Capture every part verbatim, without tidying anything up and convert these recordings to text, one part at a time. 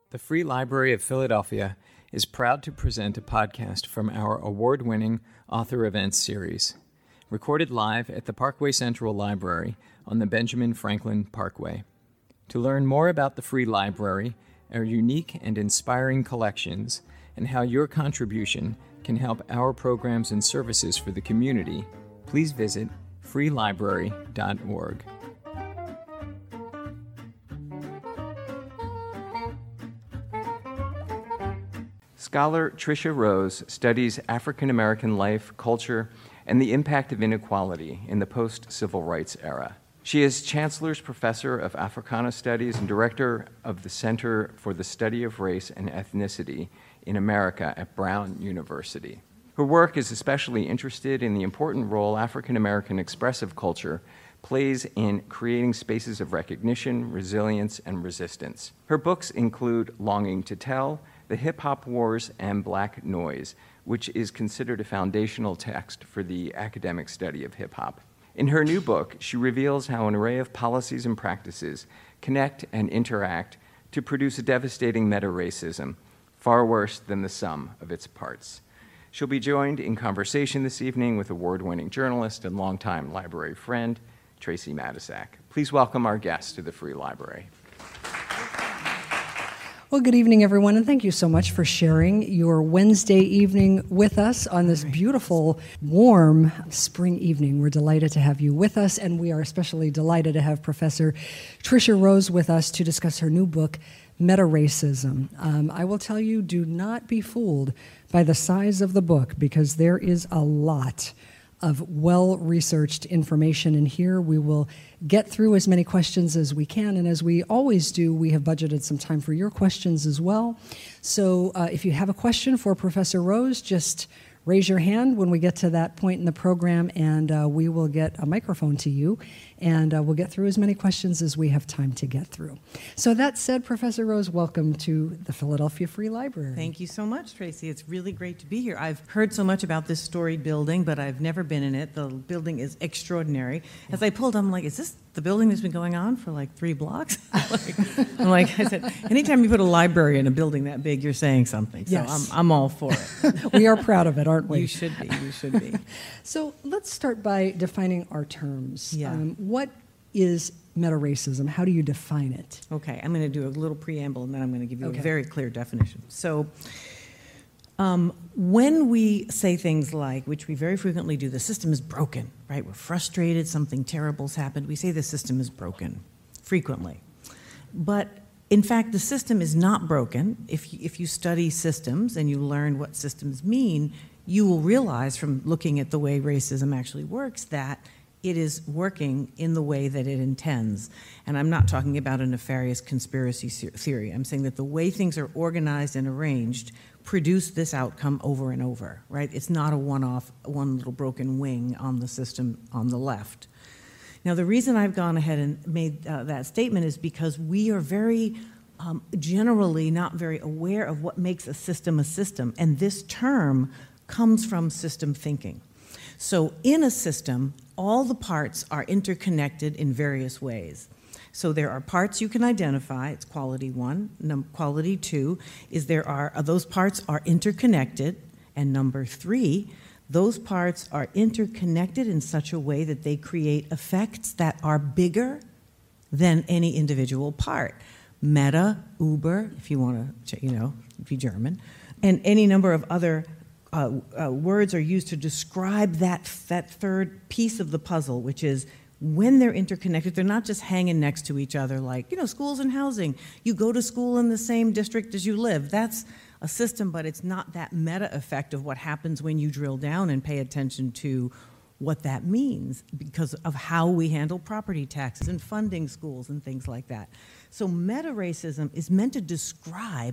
The Free Library of Philadelphia is proud to present a podcast from our award-winning Author Events series, recorded live at the Parkway Central Library on the Benjamin Franklin Parkway. To learn more about the Free Library, our unique and inspiring collections, and how your contribution can help our programs and services for the community, please visit free library dot org. Scholar Tricia Rose studies African American life, culture, and the impact of inequality in the post-civil rights era. She is Chancellor's Professor of Africana Studies and Director of the Center for the Study of Race and Ethnicity in America at Brown University. Her work is especially interested in the important role African American expressive culture plays in creating spaces of recognition, resilience, and resistance. Her books include Longing to Tell, The Hip-Hop Wars, and Black Noise, which is considered a foundational text for the academic study of hip-hop. In her new book, she reveals how an array of policies and practices connect and interact to produce a devastating meta-racism, far worse than the sum of its parts. She'll be joined in conversation this evening with award-winning journalist and longtime library friend, Tracy Matisak. Please welcome our guest to the Free Library. Well, good evening, everyone, and thank you so much for sharing your Wednesday evening with us on this beautiful, warm spring evening. We're delighted to have you with us, and we are especially delighted to have Professor Tricia Rose with us to discuss her new book, Meta-Racism. Um, I will tell you, do not be fooled by the size of the book, because there is a lot of well-researched information in here. We will get through as many questions as we can, and as we always do, we have budgeted some time for your questions as well. So uh, if you have a question for Professor Rose, just raise your hand when we get to that point in the program, and uh, we will get a microphone to you, and uh, we'll get through as many questions as we have time to get through. So that said, Professor Rose, welcome to the Philadelphia Free Library. Thank you so much, Tracy. It's really great to be here. I've heard so much about this storied building, but I've never been in it. The building is extraordinary. As I pulled, I'm like, is this the building that's been going on for like three blocks? like, I'm like, I said, anytime you put a library in a building that big, you're saying something. So Yes. I'm, I'm all for it. We are proud of it, aren't we? You should be. You should be. So let's start by defining our terms. Yeah. Um, what is meta-racism? How do you define it? Okay, I'm going to do a little preamble, and then I'm going to give you Okay. a very clear definition. So um, when we say things like, which we very frequently do, the system is broken, right? We're frustrated, something terrible's happened. We say the system is broken frequently. But in fact, the system is not broken. If you, if you study systems and you learn what systems mean, you will realize from looking at the way racism actually works that it is working in the way that it intends. And I'm not talking about a nefarious conspiracy theory. I'm saying that the way things are organized and arranged produce this outcome over and over, right? It's not a one-off, one little broken wing on the system on the left. Now, the reason I've gone ahead and made uh, that statement is because we are very um, generally not very aware of what makes a system a system. And this term comes from system thinking. So in a system, all the parts are interconnected in various ways. So there are parts you can identify. It's quality one. Num- quality two is there are uh, those parts are interconnected. And number three, those parts are interconnected in such a way that they create effects that are bigger than any individual part. Meta, Uber, if you want to, you know, be German, and any number of other Uh, uh, words are used to describe that, that third piece of the puzzle, which is when they're interconnected, they're not just hanging next to each other like, you know, schools and housing. You go to school in the same district as you live. That's a system, but it's not that meta effect of what happens when you drill down and pay attention to what that means because of how we handle property taxes and funding schools and things like that. So meta-racism is meant to describe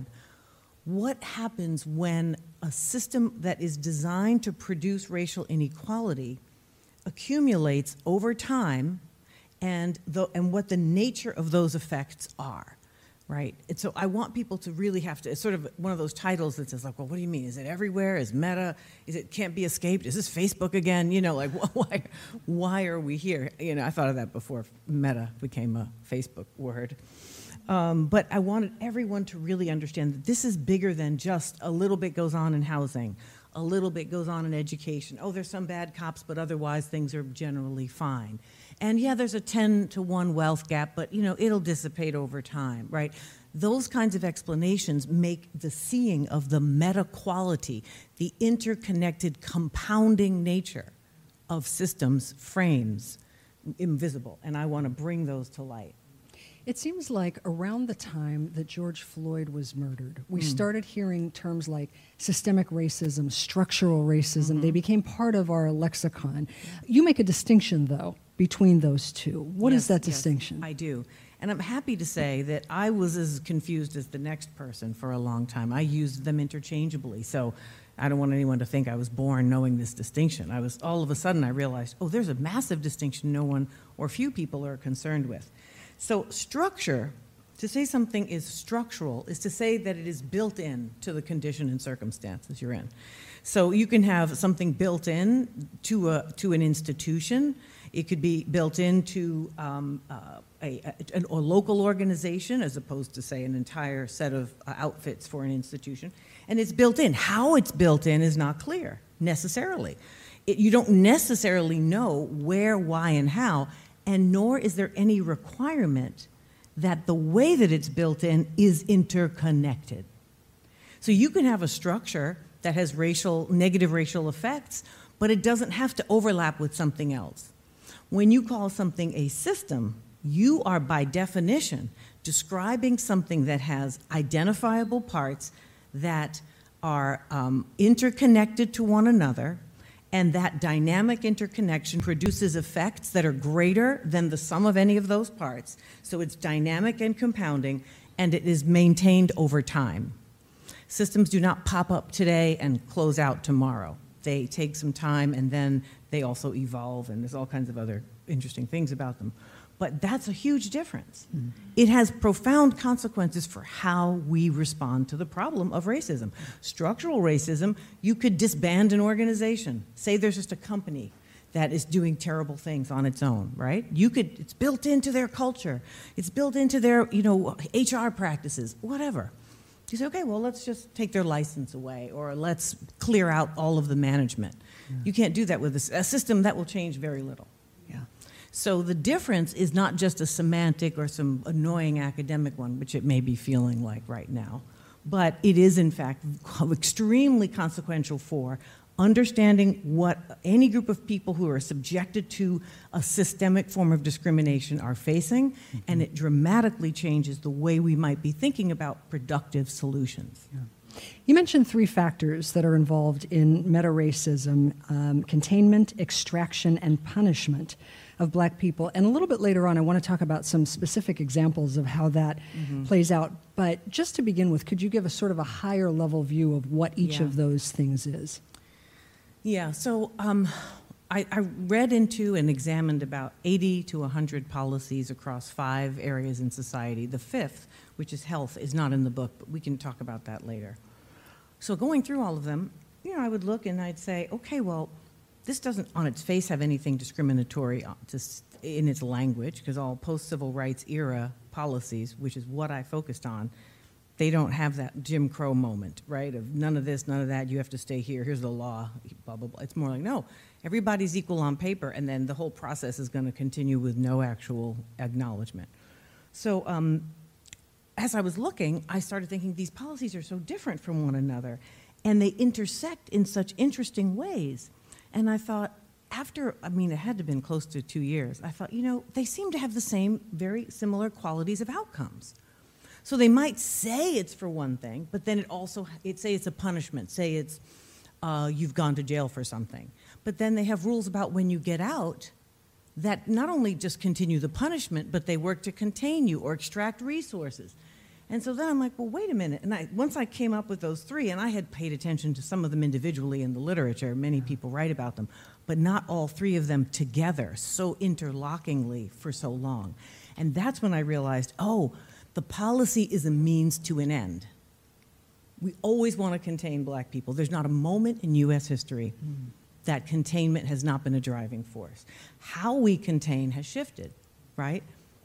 what happens when a system that is designed to produce racial inequality accumulates over time and, the, and what the nature of those effects are, right? And so I want people to really have to, it's sort of one of those titles that says like, well, what do you mean? Is it everywhere? Is meta? Is it can't be escaped? Is this Facebook again? You know, like why, why are we here? You know, I thought of that before meta became a Facebook word. Um, but I wanted everyone to really understand that this is bigger than just a little bit goes on in housing, a little bit goes on in education. Oh, there's some bad cops, but otherwise things are generally fine. And yeah, there's a ten to one wealth gap, but you know, it'll dissipate over time, right? Those kinds of explanations make the seeing of the meta quality, the interconnected compounding nature of systems, frames, invisible. And I want to bring those to light. It seems like around the time that George Floyd was murdered, we Mm. started hearing terms like systemic racism, structural racism. Mm-hmm. They became part of our lexicon. You make a distinction, though, between those two. What is Yes, that yes, distinction? I do. And I'm happy to say that I was as confused as the next person for a long time. I used them interchangeably. So I don't want anyone to think I was born knowing this distinction. I was, all of a sudden, I realized, oh, there's a massive distinction no one or few people are concerned with. So structure, to say something is structural, is to say that it is built in to the condition and circumstances you're in. So you can have something built in to a to an institution. It could be built into um, uh, a, a, a local organization as opposed to, say, an entire set of uh, outfits for an institution. And it's built in. How it's built in is not clear, necessarily. It, you don't necessarily know where, why, and how, and nor is there any requirement that the way that it's built in is interconnected. So you can have a structure that has racial, negative racial effects, but it doesn't have to overlap with something else. When you call something a system, you are by definition describing something that has identifiable parts that are um, interconnected to one another, and that dynamic interconnection produces effects that are greater than the sum of any of those parts. So it's dynamic and compounding, and it is maintained over time. Systems do not pop up today and close out tomorrow. They take some time, and then they also evolve, and there's all kinds of other interesting things about them. But that's a huge difference. Mm. It has profound consequences for how we respond to the problem of racism. Structural racism, you could disband an organization. Say there's just a company that is doing terrible things on its own, right? You could, it's built into their culture. It's built into their, you know, H R practices, whatever. You say, okay, well, let's just take their license away, or let's clear out all of the management. Yeah. You can't do that with a, a system that will change very little. Yeah. So the difference is not just a semantic or some annoying academic one, which it may be feeling like right now, but it is, in fact, extremely consequential for understanding what any group of people who are subjected to a systemic form of discrimination are facing, mm-hmm. and it dramatically changes the way we might be thinking about productive solutions. Yeah. You mentioned three factors that are involved in meta-racism: um, containment, extraction, and punishment of black people. And a little bit later on, I want to talk about some specific examples of how that mm-hmm. plays out. But just to begin with, could you give us sort of a higher level view of what each yeah. of those things is? Yeah, so um, I, I read into and examined about eighty to one hundred policies across five areas in society. The fifth, which is health, is not in the book, but we can talk about that later. So going through all of them, you know, I would look and I'd say, okay, well, this doesn't on its face have anything discriminatory in its language, because all post-civil rights era policies, which is what I focused on, they don't have that Jim Crow moment, right, of none of this, none of that, you have to stay here, here's the law, blah, blah, blah. It's more like, no, everybody's equal on paper, and then the whole process is going to continue with no actual acknowledgement. So um, as I was looking, I started thinking these policies are so different from one another, and they intersect in such interesting ways. And I thought, after, I mean, it had to have been close to two years, I thought, you know, they seem to have the same, very similar qualities of outcomes. So they might say it's for one thing, but then it also, it say it's a punishment, say it's uh, you've gone to jail for something. But then they have rules about when you get out that not only just continue the punishment, but they work to contain you or extract resources. And so then I'm like, well, wait a minute. And I, once I came up with those three, and I had paid attention to some of them individually in the literature, many people write about them, but not all three of them together so interlockingly for so long. And that's when I realized, oh, the policy is a means to an end. We always want to contain black people. There's not a moment in U S history mm. that containment has not been a driving force. How we contain has shifted, right?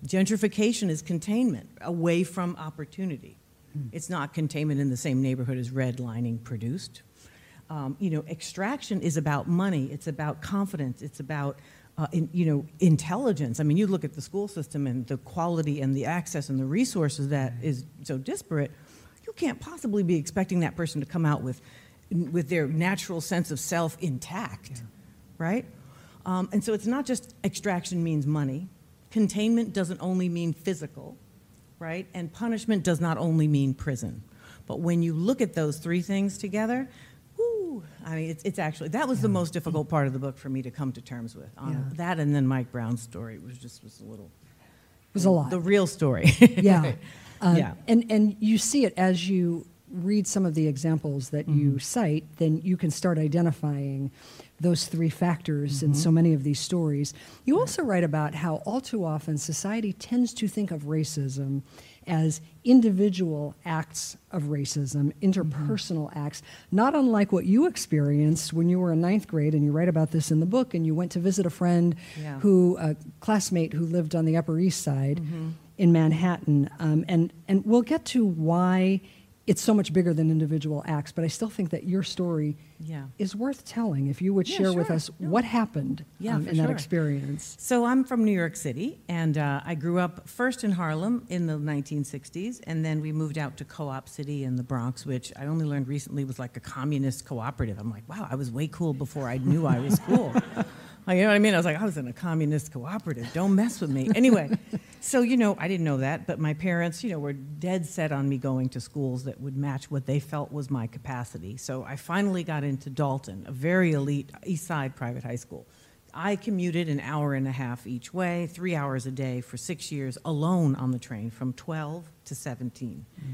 Gentrification is containment away from opportunity. Mm. It's not containment in the same neighborhood as redlining produced. Um, you know, extraction is about money. It's about confidence. It's about, uh, in, you know, intelligence. I mean, you look at the school system and the quality and the access and the resources that is so disparate. You can't possibly be expecting that person to come out with, with their natural sense of self intact, yeah. right? Um, and so it's not just extraction means money. Containment doesn't only mean physical, right? And punishment does not only mean prison. But when you look at those three things together, whoo, I mean, it's, it's actually, that was yeah. the most difficult part of the book for me to come to terms with. Um, yeah. That and then Mike Brown's story was just was a little... It was a lot. The real story. yeah. Um, yeah. And, and you see it as you read some of the examples that mm-hmm. you cite, then you can start identifying those three factors mm-hmm. in so many of these stories. You also write about how all too often society tends to think of racism as individual acts of racism, interpersonal mm-hmm. acts, not unlike what you experienced when you were in ninth grade, and you write about this in the book, and you went to visit a friend yeah. who, a classmate who lived on the Upper East Side mm-hmm. in Manhattan. Um, and, and we'll get to why it's so much bigger than individual acts, but I still think that your story yeah. is worth telling. If you would yeah, share sure. with us no. what happened yeah, um, in sure. that experience. So I'm from New York City, and uh, I grew up first in Harlem in the nineteen sixties, and then we moved out to Co-op City in the Bronx, which I only learned recently was like a communist cooperative. I'm like, wow, I was way cool before I knew I was cool. Like, you know what I mean? I was like, I was in a communist cooperative. Don't mess with me. Anyway, so, you know, I didn't know that, but my parents, you know, were dead set on me going to schools that would match what they felt was my capacity. So I finally got into Dalton, a very elite East Side private high school. I commuted an hour and a half each way, three hours a day for six years alone on the train from twelve to seventeen. Mm.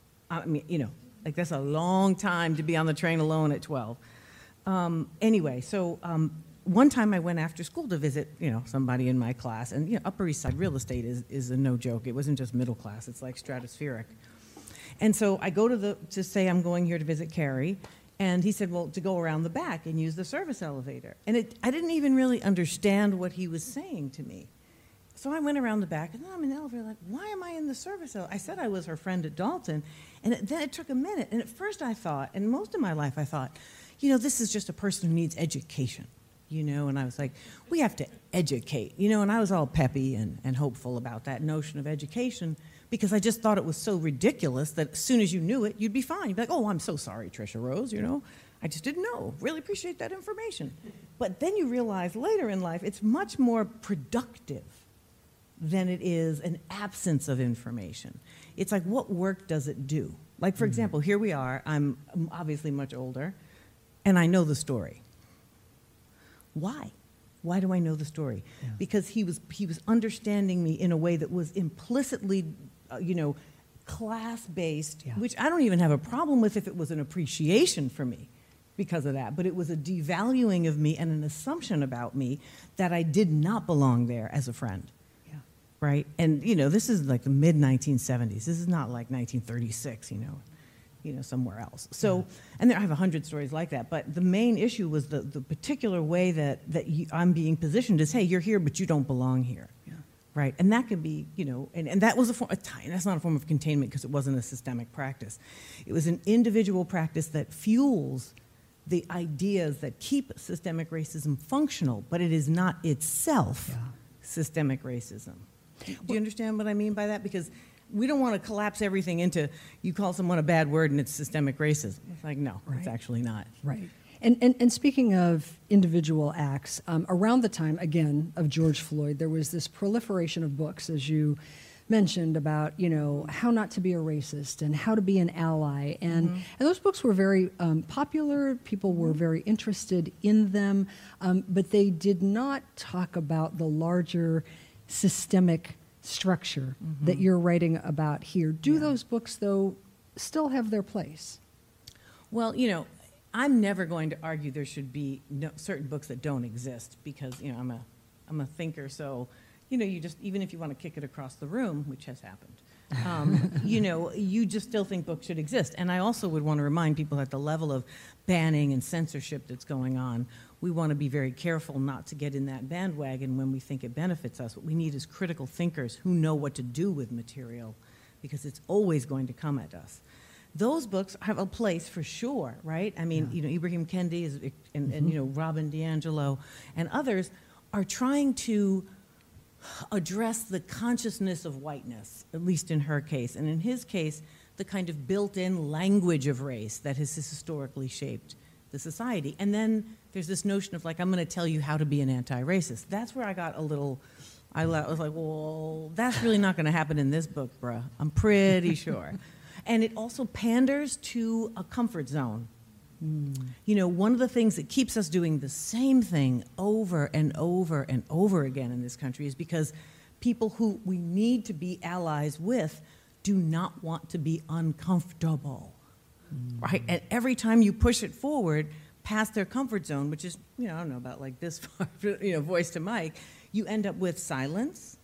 I mean, you know, like that's a long time to be on the train alone at twelve. Um, anyway, so... Um, One time I went after school to visit, you know, somebody in my class, and you know, Upper East Side real estate is, is a no joke. It wasn't just middle class; it's like stratospheric. And so I go to the to say I'm going here to visit Carrie, and he said, "Well, to go around the back and use the service elevator." And it, I didn't even really understand what he was saying to me. So I went around the back, and I'm in the elevator, like, why am I in the service elevator? I said I was her friend at Dalton, and it, then it took a minute. And at first I thought, and most of my life I thought, you know, this is just a person who needs education. You know, and I was like, we have to educate, you know, and I was all peppy and, and hopeful about that notion of education because I just thought it was so ridiculous that as soon as you knew it, you'd be fine. You'd be like, oh, I'm so sorry, Tricia Rose, you know, I just didn't know. Really appreciate that information. But then you realize later in life, it's much more productive than it is an absence of information. It's like, what work does it do? Like, for mm-hmm. example, here we are, I'm obviously much older, and I know the story. Why? Why do I know the story? Yeah. Because he was he was understanding me in a way that was implicitly, uh, you know, class-based, yeah. which I don't even have a problem with if it was an appreciation for me because of that. But it was a devaluing of me and an assumption about me that I did not belong there as a friend. Yeah. Right? And, you know, this is like the mid nineteen seventies. This is not like nineteen thirty-six, you know. you know, somewhere else. So, yeah. and there, I have a hundred stories like that, but the main issue was the, the particular way that, that you, I'm being positioned is, hey, you're here, but you don't belong here, yeah. right? And that could be, you know, and, and that was a form, a time, that's not a form of containment because it wasn't a systemic practice. It was an individual practice that fuels the ideas that keep systemic racism functional, but it is not itself yeah. systemic racism. Do, do you understand what I mean by that? Because we don't want to collapse everything into you call someone a bad word and it's systemic racism. It's like, no, right. it's actually not. Right. And, and, and speaking of individual acts, um, around the time, again, of George Floyd, there was this proliferation of books, as you mentioned, about, you know, how not to be a racist and how to be an ally. And, mm-hmm. and those books were very um, popular. People were very interested in them, um, but they did not talk about the larger systemic structure mm-hmm. that you're writing about here. Do yeah. those books, though, still have their place? Well, you know, I'm never going to argue there should be no, certain books that don't exist because, you know, I'm a, I'm a thinker, so, you know, you just, even if you want to kick it across the room, which has happened, um, you know, you just still think books should exist. And I also would want to remind people that the level of banning and censorship that's going on we want to be very careful not to get in that bandwagon when we think it benefits us. What we need is critical thinkers who know what to do with material, because it's always going to come at us. Those books have a place for sure, right? I mean, yeah. you know, Ibrahim Kendi is, and, mm-hmm. and, you know, Robin DiAngelo and others are trying to address the consciousness of whiteness, at least in her case. And in his case, the kind of built-in language of race that has historically shaped the society. And then there's this notion of, like, I'm going to tell you how to be an anti-racist. That's where I got a little, I was like, well, that's really not going to happen in this book, bruh. I'm pretty sure. And it also panders to a comfort zone. Mm. You know, one of the things that keeps us doing the same thing over and over and over again in this country is because people who we need to be allies with do not want to be uncomfortable, mm. right? And every time you push it forward past their comfort zone, which is, you know, I don't know, about like this far, you know, voice to mic, you end up with silence,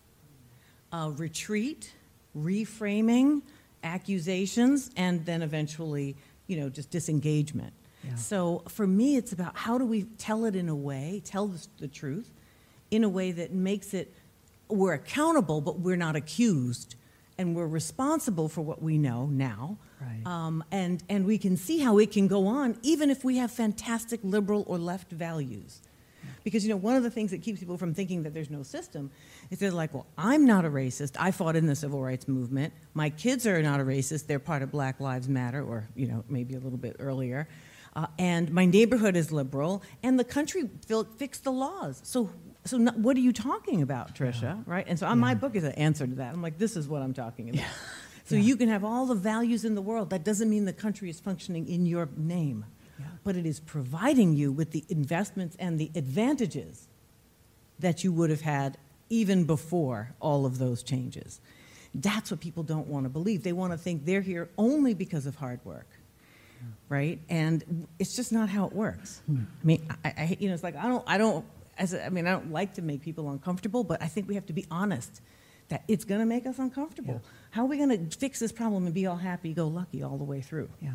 uh, retreat, reframing, accusations, and then eventually, you know, just disengagement. Yeah. So for me, it's about how do we tell it in a way, tell the, the truth, in a way that makes it, we're accountable, but we're not accused, and we're responsible for what we know now. Right. Um, and, and we can see how it can go on, even if we have fantastic liberal or left values. Because, you know, one of the things that keeps people from thinking that there's no system is they're like, well, I'm not a racist. I fought in the civil rights movement. My kids are not a racist. They're part of Black Lives Matter, or, you know, maybe a little bit earlier. Uh, and my neighborhood is liberal, and the country fixed the laws. So, so not, what are you talking about, Tricia, yeah. right? And so on yeah. my book is an answer to that. I'm like, this is what I'm talking about. Yeah. So yeah. you can have all the values in the world. That doesn't mean the country is functioning in your name. Yeah. But it is providing you with the investments and the advantages that you would have had even before all of those changes. That's what people don't want to believe. They want to think they're here only because of hard work, yeah. right? And it's just not how it works. Hmm. I mean, I, I, you know, it's like I don't, I don't, as a, I mean, I don't like to make people uncomfortable, but I think we have to be honest that it's going to make us uncomfortable. Yeah. How are we going to fix this problem and be all happy-go-lucky all the way through? Yeah.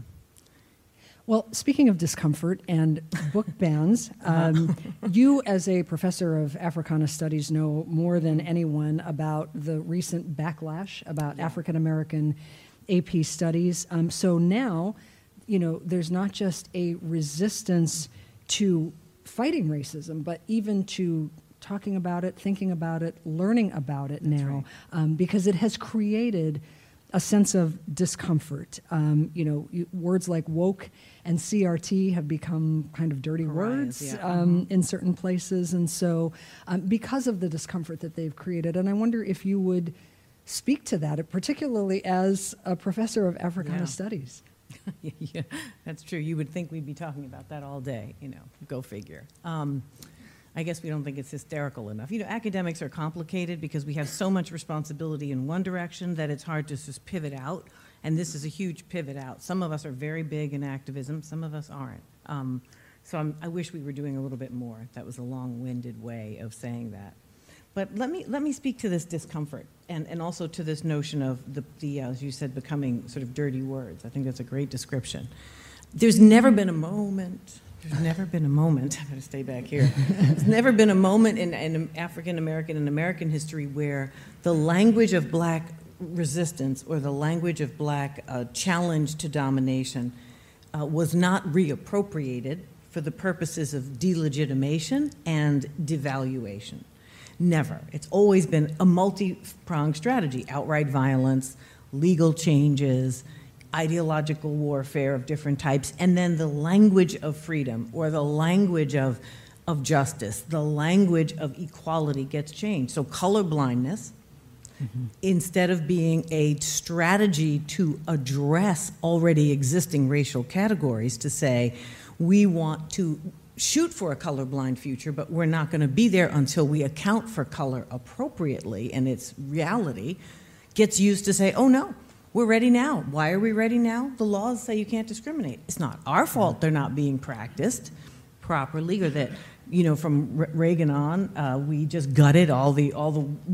Well, speaking of discomfort and book bans, um, you as a professor of Africana Studies know more than anyone about the recent backlash about yeah. African American A P studies. Um, so now, you know, there's not just a resistance to fighting racism, but even to talking about it, thinking about it, learning about it That's now, right. um, because it has created a sense of discomfort. Um, you know, you, words like woke and C R T have become kind of dirty Pariahs, words yeah. um, mm-hmm. in certain places. And so um, because of the discomfort that they've created, and I wonder if you would speak to that, particularly as a professor of Africana yeah. Studies. yeah, that's true. You would think we'd be talking about that all day, you know, go figure. Um, I guess we don't think it's hysterical enough. You know, academics are complicated because we have so much responsibility in one direction that it's hard to just pivot out, and this is a huge pivot out. Some of us are very big in activism, some of us aren't. Um, so I'm, I wish we were doing a little bit more. That was a long-winded way of saying that. But let me, let me speak to this discomfort and, and also to this notion of, the, the uh, as you said, becoming sort of dirty words. I think that's a great description. There's never been a moment There's never been a moment, I'm going to stay back here. There's never been a moment in, in African American and American history where the language of black resistance or the language of black uh, challenge to domination uh, was not reappropriated for the purposes of delegitimation and devaluation. Never. It's always been a multi-pronged strategy: outright violence, legal changes, ideological warfare of different types, and then the language of freedom or the language of, of justice, the language of equality gets changed. So colorblindness, mm-hmm. instead of being a strategy to address already existing racial categories, to say, we want to shoot for a colorblind future, but we're not going to be there until we account for color appropriately and its reality, gets used to say, oh no, we're ready now. Why are we ready now? The laws say you can't discriminate. It's not our fault they're not being practiced properly, or that, you know, from Reagan on, uh, we just gutted all the all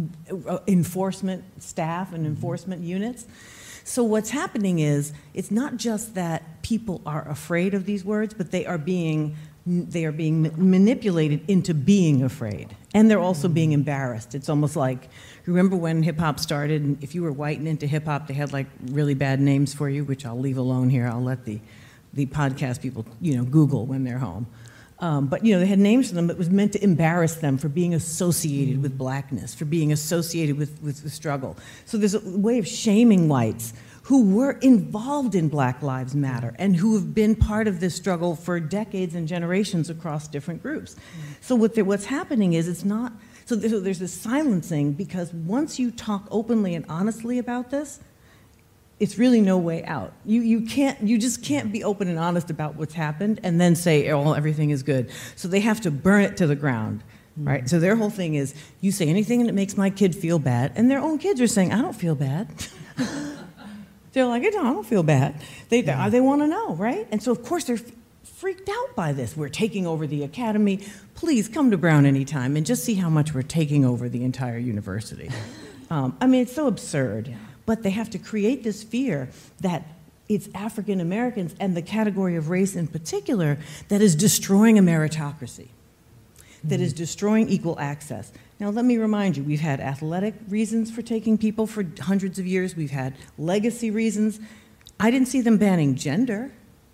the enforcement staff and enforcement units. So what's happening is, it's not just that people are afraid of these words, but they are being they are being ma- manipulated into being afraid. And they're also being embarrassed. It's almost like, remember when hip-hop started, and if you were white and into hip-hop, they had like really bad names for you, which I'll leave alone here. I'll let the, the podcast people, you know, Google when they're home. Um, but, you know, they had names for them that was meant to embarrass them for being associated with blackness, for being associated with, with the struggle. So there's a way of shaming whites who were involved in Black Lives Matter and who have been part of this struggle for decades and generations across different groups. So what what's happening is it's not, so there's, there's this silencing, because once you talk openly and honestly about this, it's really no way out. You, you can't, you just can't be open and honest about what's happened and then say, oh, everything is good. So they have to burn it to the ground, right? So their whole thing is, you say anything that makes my kid feel bad, and their own kids are saying, I don't feel bad. They're like, I don't, I don't feel bad. They, yeah. they want to know, right? And so, of course, they're freaked out by this. We're taking over the academy. Please come to Brown anytime and just see how much we're taking over the entire university. Um, I mean, it's so absurd. Yeah. But they have to create this fear that it's African Americans and the category of race in particular that is destroying a meritocracy, that mm-hmm. is destroying equal access. Now, let me remind you, we've had athletic reasons for taking people for hundreds of years. We've had legacy reasons. I didn't see them banning gender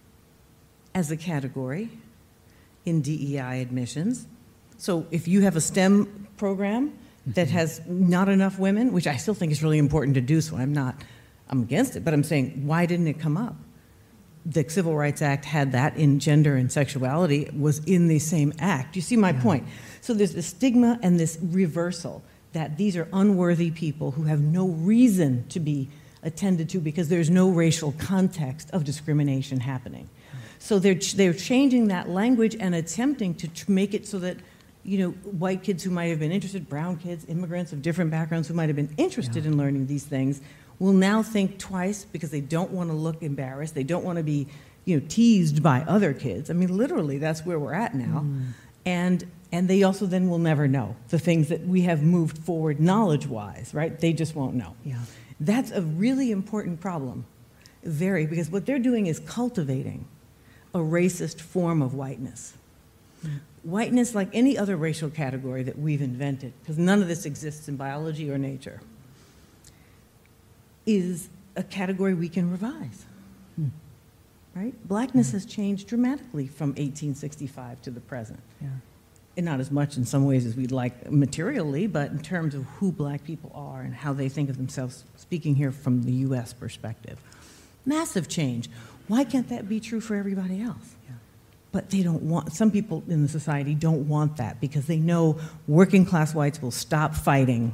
as a category in D E I admissions. So if you have a STEM program that has not enough women, which I still think is really important to do, so I'm not, I'm against it, but I'm saying, why didn't it come up? The Civil Rights Act had that in gender and sexuality, was in the same act. You see my yeah. point? So there's this stigma and this reversal that these are unworthy people who have no reason to be attended to because there's no racial context of discrimination happening. So they're, they're changing that language and attempting to tr- make it so that, you know, white kids who might have been interested, brown kids, immigrants of different backgrounds who might have been interested yeah. in learning these things will now think twice because they don't want to look embarrassed. They don't want to be, you know, teased by other kids. I mean, literally, that's where we're at now. Mm. And and they also then will never know the things that we have moved forward knowledge-wise, right? They just won't know. Yeah. That's a really important problem, very, because what they're doing is cultivating a racist form of whiteness. Mm. Whiteness, like any other racial category that we've invented, because none of this exists in biology or nature, is a category we can revise, hmm. right? Blackness hmm. has changed dramatically from eighteen sixty-five to the present. Yeah. And not as much in some ways as we'd like materially, but in terms of who black people are and how they think of themselves, speaking here from the U S perspective. Massive change. Why can't that be true for everybody else? Yeah. But they don't want, some people in the society don't want that because they know working class whites will stop fighting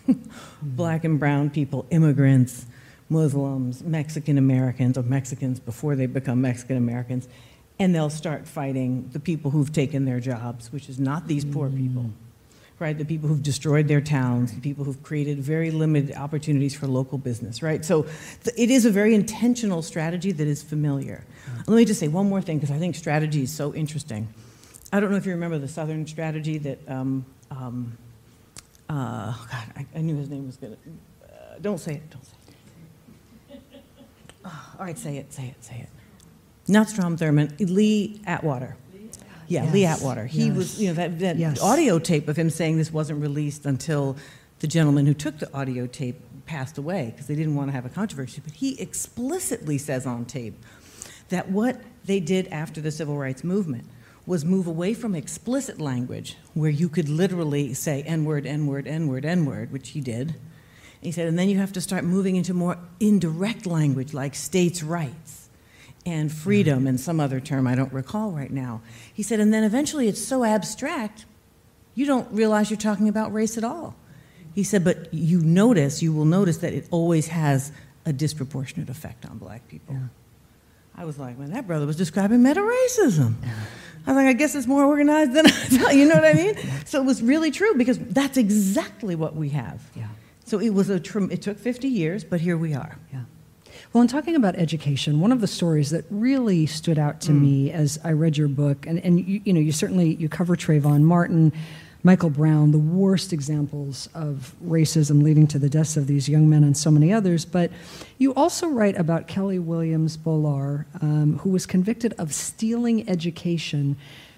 black and brown people, immigrants, Muslims, Mexican Americans, or Mexicans before they become Mexican Americans, and they'll start fighting the people who've taken their jobs, which is not these poor people, right? The people who've destroyed their towns, the people who've created very limited opportunities for local business, right? So th- it is a very intentional strategy that is familiar. Let me just say one more thing, because I think strategy is so interesting. I don't know if you remember the Southern strategy that, um, um, uh, God, I, I knew his name was good. Uh, don't say it, don't say it. Oh, all right, say it, say it, say it. Not Strom Thurmond, Lee Atwater. Yeah, yes. Lee Atwater. He yes. was, you know, that, that yes. audio tape of him saying this wasn't released until the gentleman who took the audio tape passed away because they didn't want to have a controversy. But he explicitly says on tape that what they did after the Civil Rights Movement was move away from explicit language where you could literally say N-word, N-word, N-word, N-word, which he did. And he said, and then you have to start moving into more indirect language like states' rights and freedom and some other term I don't recall right now. He said, and then eventually it's so abstract, you don't realize you're talking about race at all. He said, but you notice, you will notice that it always has a disproportionate effect on black people. Yeah. I was like, man, that brother was describing meta-racism. Yeah. I was like, I guess it's more organized than I thought, you know what I mean? So it was really true because that's exactly what we have. Yeah. So it was a, it took fifty years, but here we are. Yeah. Well, in talking about education, one of the stories that really stood out to mm. me as I read your book, and, and you, you know, you certainly, you cover Trayvon Martin, Michael Brown, the worst examples of racism leading to the deaths of these young men and so many others, but you also write about Kelly Williams Bolar, um, who was convicted of stealing education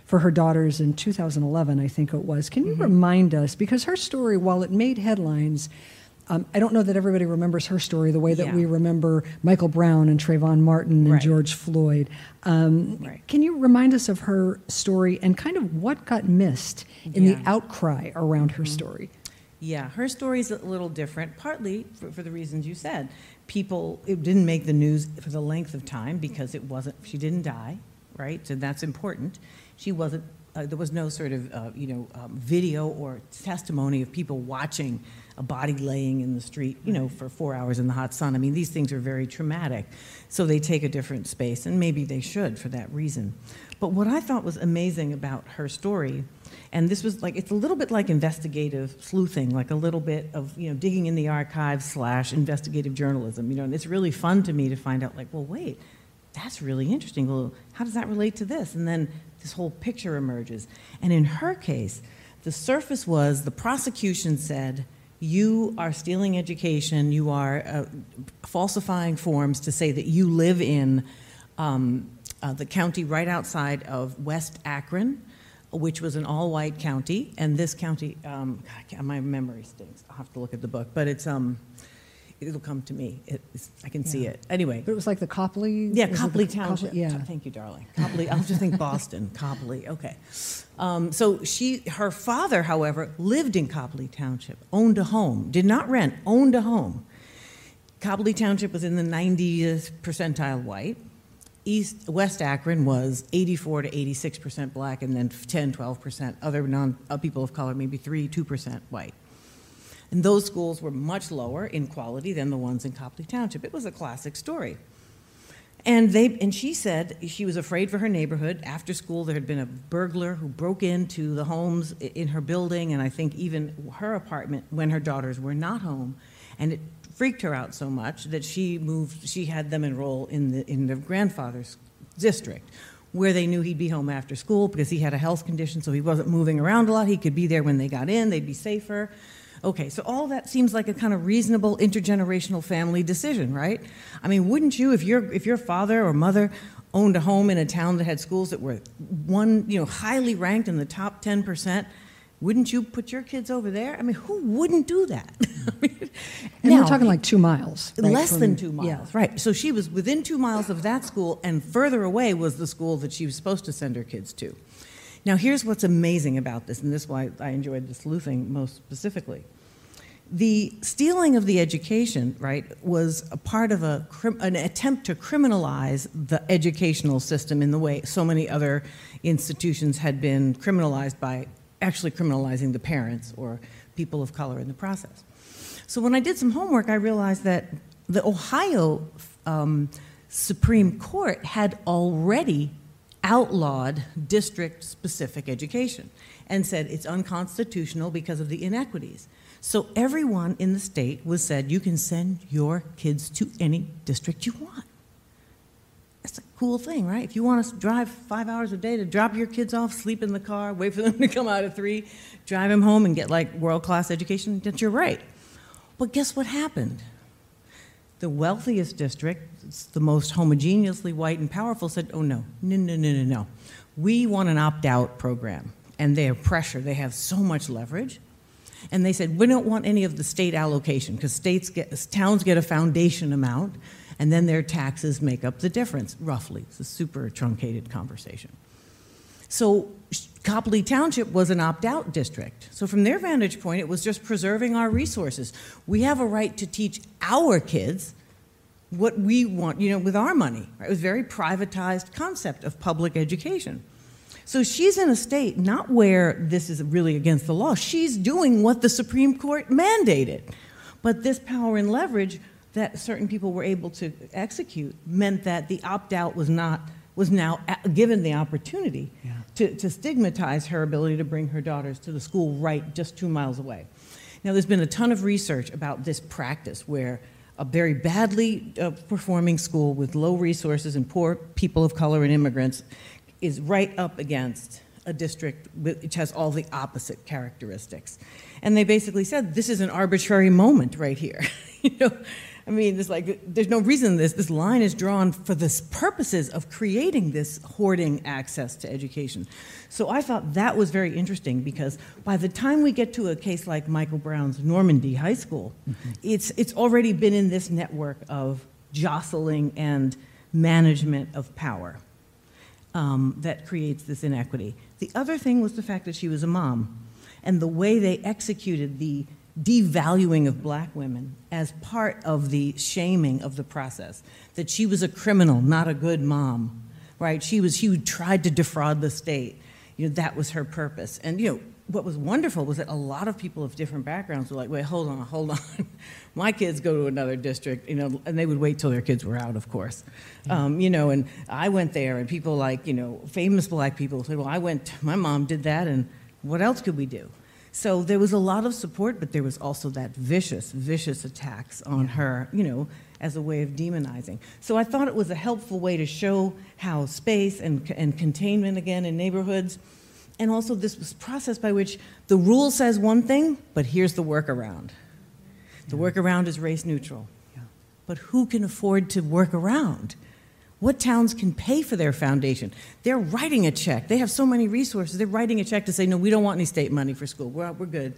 for her daughters in two thousand eleven, I think it was. Can you mm-hmm. remind us, because her story, while it made headlines, um, I don't know that everybody remembers her story the way that yeah. we remember Michael Brown and Trayvon Martin and right. George Floyd. Um, right. Can you remind us of her story and kind of what got missed in yeah. the outcry around her mm-hmm. story? Yeah, her story is a little different, partly for, for the reasons you said. People, it didn't make the news for the length of time because it wasn't, she didn't die, right? So that's important. She wasn't, uh, there was no sort of, uh, you know, um, video or testimony of people watching a body laying in the street, you know, for four hours in the hot sun. I mean, these things are very traumatic. So they take a different space, and maybe they should for that reason. But what I thought was amazing about her story, and this was like, it's a little bit like investigative sleuthing, like a little bit of, you know, digging in the archives slash investigative journalism, you know, and it's really fun to me to find out, like, well, wait, that's really interesting. Well, how does that relate to this? And then this whole picture emerges. And in her case, the surface was the prosecution said, you are stealing education, you are uh, falsifying forms to say that you live in um, uh, the county right outside of West Akron, which was an all-white county, and this county, um, God, my memory stinks. I'll have to look at the book, but it's, um, it'll come to me. It, I can yeah. see it. Anyway. But it was like the Copley? Yeah, Copley Township. Copley, yeah. Thank you, darling. Copley, I'll just think Boston, Copley, okay. Um, so she, her father, however, lived in Copley Township, owned a home, did not rent, owned a home. Copley Township was in the ninetieth percentile white. East, West Akron was eighty-four to eighty-six percent black, and then ten, twelve percent other non, uh, people of color, maybe three, two percent white. And those schools were much lower in quality than the ones in Copley Township. It was a classic story. And, they, and she said she was afraid for her neighborhood. After school, there had been a burglar who broke into the homes in her building, and I think even her apartment when her daughters were not home. And it freaked her out so much that she moved, she had them enroll in the, in their grandfather's district, where they knew he'd be home after school because he had a health condition, so he wasn't moving around a lot. He could be there when they got in, they'd be safer. Okay, so all that seems like a kind of reasonable intergenerational family decision, right? I mean, wouldn't you, if your if your father or mother owned a home in a town that had schools that were one, you know, highly ranked in the top ten percent, wouldn't you put your kids over there? I mean, who wouldn't do that? I mean, and now, we're talking like two miles. Right, less from, than two miles, yeah. right. So she was within two miles of that school, and further away was the school that she was supposed to send her kids to. Now, here's what's amazing about this, and this is why I enjoyed the sleuthing most specifically. The stealing of the education, right, was a part of a, an attempt to criminalize the educational system in the way so many other institutions had been criminalized by actually criminalizing the parents or people of color in the process. So when I did some homework, I realized that the Ohio um, Supreme Court had already outlawed district-specific education and said it's unconstitutional because of the inequities. So everyone in the state was said, you can send your kids to any district you want. That's a cool thing, right? If you want to drive five hours a day to drop your kids off, sleep in the car, wait for them to come out at three, drive them home and get like world-class education, that's your right. But guess what happened? The wealthiest district, it's the most homogeneously white and powerful, said, oh no, no, no, no, no, no. We want an opt-out program. And they have pressure, they have so much leverage. And they said, we don't want any of the state allocation, because states get, towns get a foundation amount, and then their taxes make up the difference, roughly. It's a super truncated conversation. So Copley Township was an opt-out district. So from their vantage point, it was just preserving our resources. We have a right to teach our kids what we want, you know, with our money. Right? It was a very privatized concept of public education. So she's in a state not where this is really against the law. She's doing what the Supreme Court mandated. But this power and leverage that certain people were able to execute meant that the opt-out was not was now given the opportunity yeah. to, to stigmatize her ability to bring her daughters to the school right just two miles away. Now, there's been a ton of research about this practice where a very badly uh, performing school with low resources and poor people of color and immigrants is right up against a district which has all the opposite characteristics. And they basically said, this is an arbitrary moment right here. you know, I mean, it's like, there's no reason this, this line is drawn for the purposes of creating this hoarding access to education. So I thought that was very interesting, because by the time we get to a case like Michael Brown's Normandy High School, mm-hmm. it's, it's already been in this network of jostling and management of power um, that creates this inequity. The other thing was the fact that she was a mom, and the way they executed the devaluing of black women as part of the shaming of the process, that she was a criminal, not a good mom, right? She was, she tried to defraud the state. You know, that was her purpose. And, you know, what was wonderful was that a lot of people of different backgrounds were like, wait, hold on, hold on. My kids go to another district, you know, and they would wait till their kids were out, of course. Yeah. Um, you know, and I went there, and people like, you know, famous black people said, well, I went, my mom did that, and what else could we do? So there was a lot of support, but there was also that vicious, vicious attacks on her, you know, as a way of demonizing. So I thought it was a helpful way to show how space and, and containment, again, in neighborhoods, and also this was process by which the rule says one thing, but here's the workaround. The workaround is race neutral. Yeah. But who can afford to work around? What towns can pay for their foundation? They're writing a check. They have so many resources. They're writing a check to say, no, we don't want any state money for school. We're, we're good.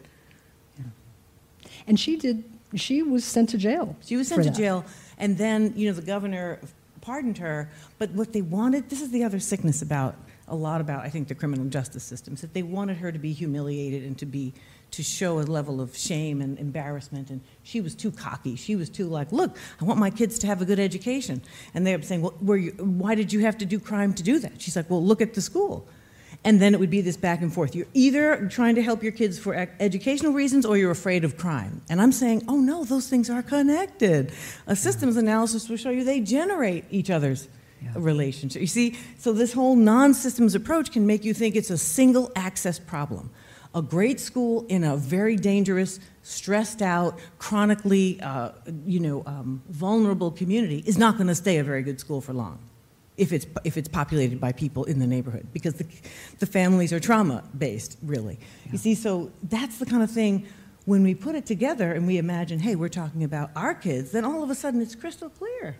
Yeah. And she did, she was sent to jail. She was sent to jail. And then, you know, the governor pardoned her. But what they wanted, this is the other sickness about, a lot about, I think, the criminal justice system, is that they wanted her to be humiliated and to be, to show a level of shame and embarrassment, and she was too cocky. She was too like, look, I want my kids to have a good education. And they were saying, well, were you, why did you have to do crime to do that? She's like, well, look at the school. And then it would be this back and forth. You're either trying to help your kids for educational reasons, or you're afraid of crime. And I'm saying, oh no, those things are connected. A systems analysis will show you they generate each other's yeah. relationship. You see, so this whole non-systems approach can make you think it's a single access problem. A great school in a very dangerous, stressed out, chronically, uh, you know, um, vulnerable community is not going to stay a very good school for long, if it's if it's populated by people in the neighborhood, because the the families are trauma based, really. Yeah. You see, so that's the kind of thing. When we put it together and we imagine, hey, we're talking about our kids, then all of a sudden it's crystal clear.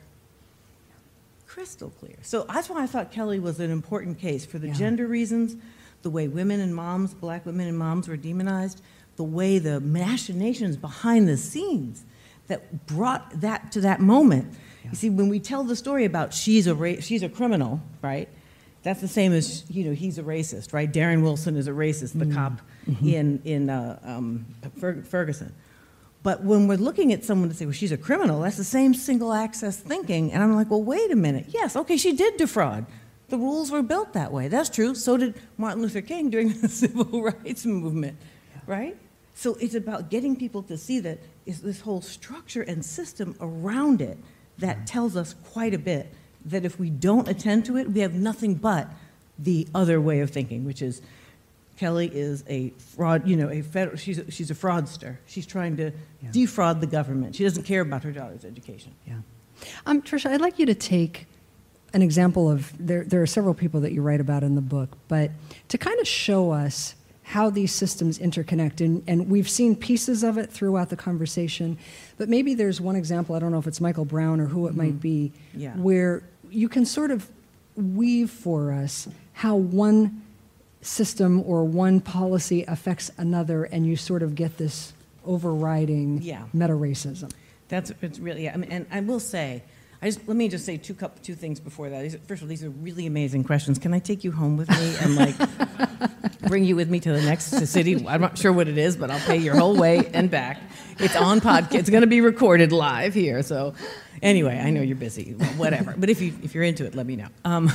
Crystal clear. So that's why I thought Kelly was an important case, for the yeah. gender reasons, the way women and moms, black women and moms were demonized, the way the machinations behind the scenes that brought that to that moment. Yeah. You see, when we tell the story about she's a ra- she's a criminal, right? That's the same as, you know, he's a racist, right? Darren Wilson is a racist, the mm-hmm. cop mm-hmm. in in uh, um, Fer- Ferguson. But when we're looking at someone to say, well, she's a criminal, that's the same single access thinking. And I'm like, well, wait a minute. Yes, okay, she did defraud. The rules were built that way. That's true. So did Martin Luther King during the civil rights movement, right? So it's about getting people to see that is this whole structure and system around it that tells us quite a bit, that if we don't attend to it, we have nothing but the other way of thinking, which is Kelly is a fraud, you know, a federal, she's a, she's a fraudster. She's trying to yeah. defraud the government. She doesn't care about her daughter's education. Yeah. Um, Tricia, I'd like you to take an example of, there, there are several people that you write about in the book, but to kind of show us how these systems interconnect, and, and we've seen pieces of it throughout the conversation, but maybe there's one example, I don't know if it's Michael Brown or who it mm-hmm. might be, yeah. where you can sort of weave for us how one system or one policy affects another, and you sort of get this overriding yeah. meta-racism. That's it's really, yeah. I mean, and I will say, I just, let me just say two couple, two things before that. These, first of all, these are really amazing questions. Can I take you home with me and like bring you with me to the next city? I'm not sure what it is, but I'll pay your whole way and back. It's on podcast. It's going to be recorded live here. So anyway, I know you're busy, whatever. But if you if you're into it, let me know. Um,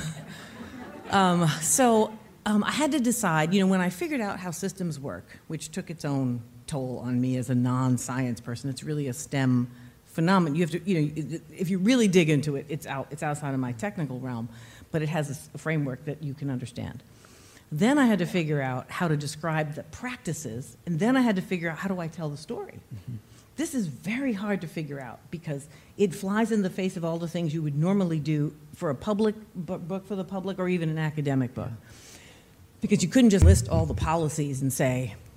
um, so um, I had to decide. You know, when I figured out how systems work, which took its own toll on me as a non-science person, it's really a STEM phenomenon. You have to, you know, if you really dig into it, it's out, it's outside of my technical realm, but it has a framework that you can understand. Then I had to figure out how to describe the practices, and then I had to figure out how do I tell the story. Mm-hmm. This is very hard to figure out because it flies in the face of all the things you would normally do for a public book for the public or even an academic book. Because you couldn't just list all the policies and say,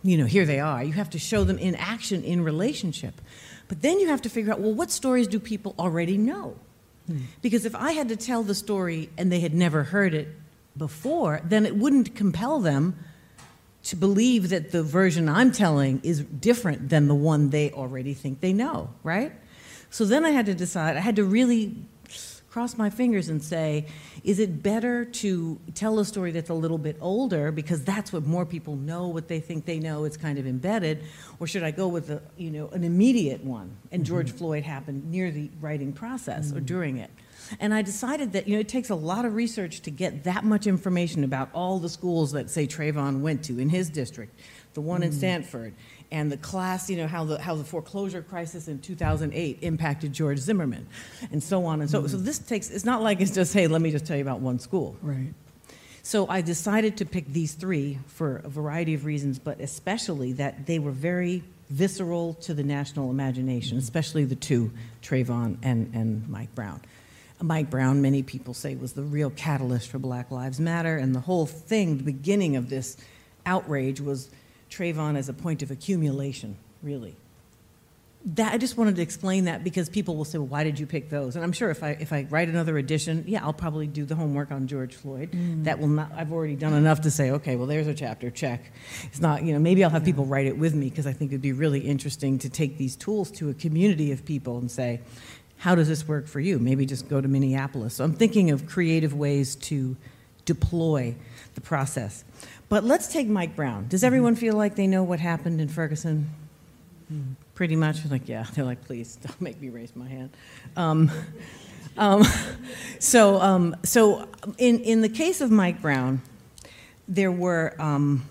you know, here they are. You have to show them in action, in relationship. But then you have to figure out, well, what stories do people already know? Hmm. Because if I had to tell the story and they had never heard it before, then it wouldn't compel them to believe that the version I'm telling is different than the one they already think they know, right? So then I had to decide, I had to really cross my fingers and say, is it better to tell a story that's a little bit older because that's what more people know, what they think they know, it's kind of embedded, or should I go with a, you know, an immediate one? And George mm-hmm. Floyd happened near the writing process mm-hmm. or during it. And I decided that, you know, it takes a lot of research to get that much information about all the schools that, say, Trayvon went to in his district, the one mm. in Stanford, and the class, you know, how the how the foreclosure crisis in two thousand eight impacted George Zimmerman, and so on and so. Mm. So this takes, it's not like it's just, hey, let me just tell you about one school. Right. So I decided to pick these three for a variety of reasons, but especially that they were very visceral to the national imagination, mm. especially the two, Trayvon and, and Mike Brown. Mike Brown, many people say, was the real catalyst for Black Lives Matter, and the whole thing, the beginning of this outrage was Trayvon as a point of accumulation, really. That, I just wanted to explain that because people will say, well, why did you pick those? And I'm sure if I, if I write another edition, yeah, I'll probably do the homework on George Floyd. Mm. That will not, I've already done enough to say, okay, well, there's a chapter, check. It's not, you know, maybe I'll have yeah. people write it with me because I think it'd be really interesting to take these tools to a community of people and say, how does this work for you? Maybe just go to Minneapolis. So I'm thinking of creative ways to deploy the process. But let's take Mike Brown. Does everyone feel like they know what happened in Ferguson? Mm-hmm. Pretty much? Like, yeah. They're like, please, don't make me raise my hand. Um, um, so um, so in, in the case of Mike Brown, there were, um,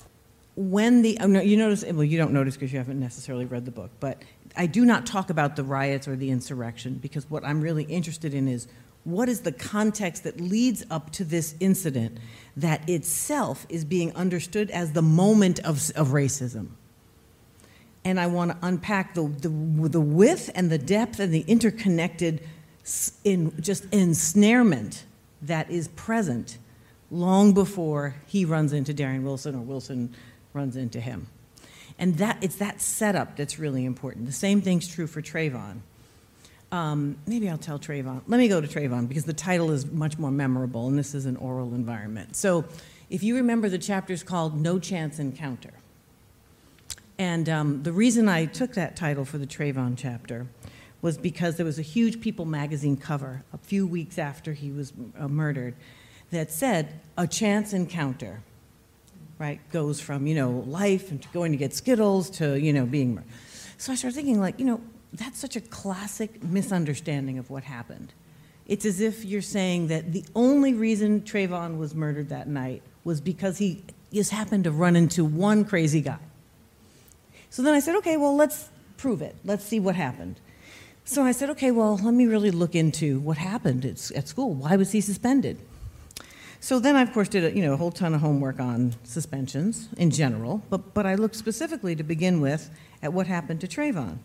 when the, oh, no, you notice, well, you don't notice because you haven't necessarily read the book, but I do not talk about the riots or the insurrection because what I'm really interested in is what is the context that leads up to this incident that itself is being understood as the moment of, of racism. And I want to unpack the, the, the width and the depth and the interconnected in just ensnarement that is present long before he runs into Darren Wilson or Wilson runs into him. And that it's that setup that's really important. The same thing's true for Trayvon. Um, maybe I'll tell Trayvon. Let me go to Trayvon because the title is much more memorable and this is an oral environment. So if you remember, the chapter's called No Chance Encounter. And um, the reason I took that title for the Trayvon chapter was because there was a huge People magazine cover a few weeks after he was uh, murdered that said, a chance encounter. Right, goes from, you know, life and going to get Skittles to, you know, being murdered. So I started thinking, like, you know, that's such a classic misunderstanding of what happened. It's as if you're saying that the only reason Trayvon was murdered that night was because he just happened to run into one crazy guy. So then I said, okay, well, let's prove it. Let's see what happened. So I said, okay, well, let me really look into what happened at, at school. Why was he suspended? So then I, of course, did a, you know, a whole ton of homework on suspensions in general, but, but I looked specifically to begin with at what happened to Trayvon.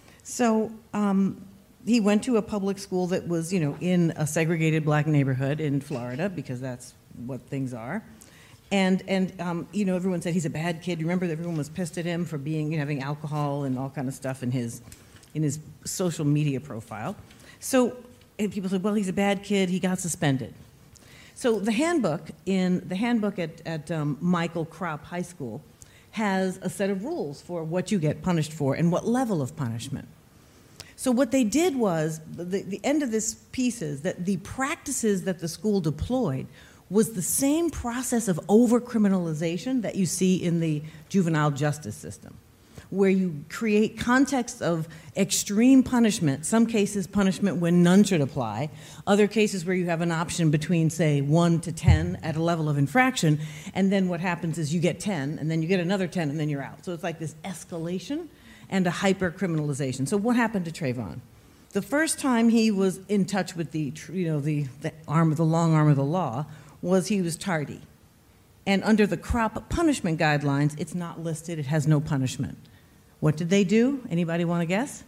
So um, he went to a public school that was, you know, in a segregated black neighborhood in Florida, because that's what things are. And, and um, you know, everyone said he's a bad kid. You remember that everyone was pissed at him for being, you know, having alcohol and all kind of stuff in his, in his social media profile. So and people said, well, he's a bad kid. He got suspended. So the handbook in the handbook at, at um, Michael Kropp High School has a set of rules for what you get punished for and what level of punishment. So what they did was, the, the end of this piece is that the practices that the school deployed was the same process of over-criminalization that you see in the juvenile justice system, where you create contexts of extreme punishment, some cases punishment when none should apply, other cases where you have an option between, say, one to ten at a level of infraction, and then what happens is you get ten, and then you get another ten, and then you're out. So it's like this escalation and a hyper-criminalization. So what happened to Trayvon? The first time he was in touch with the, you know, the, the arm of the long arm of the law was he was tardy. And under the Kropp punishment guidelines, it's not listed, it has no punishment. What did they do? Anybody want to guess?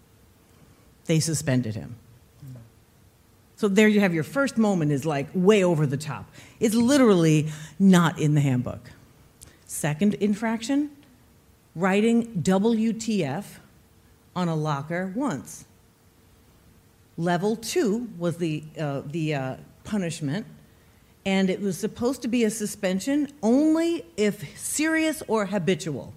They suspended him. So there you have your first moment is like way over the top. It's literally not in the handbook. Second infraction, writing W T F on a locker once. Level two was the, uh, the uh, punishment, and it was supposed to be a suspension only if serious or habitual.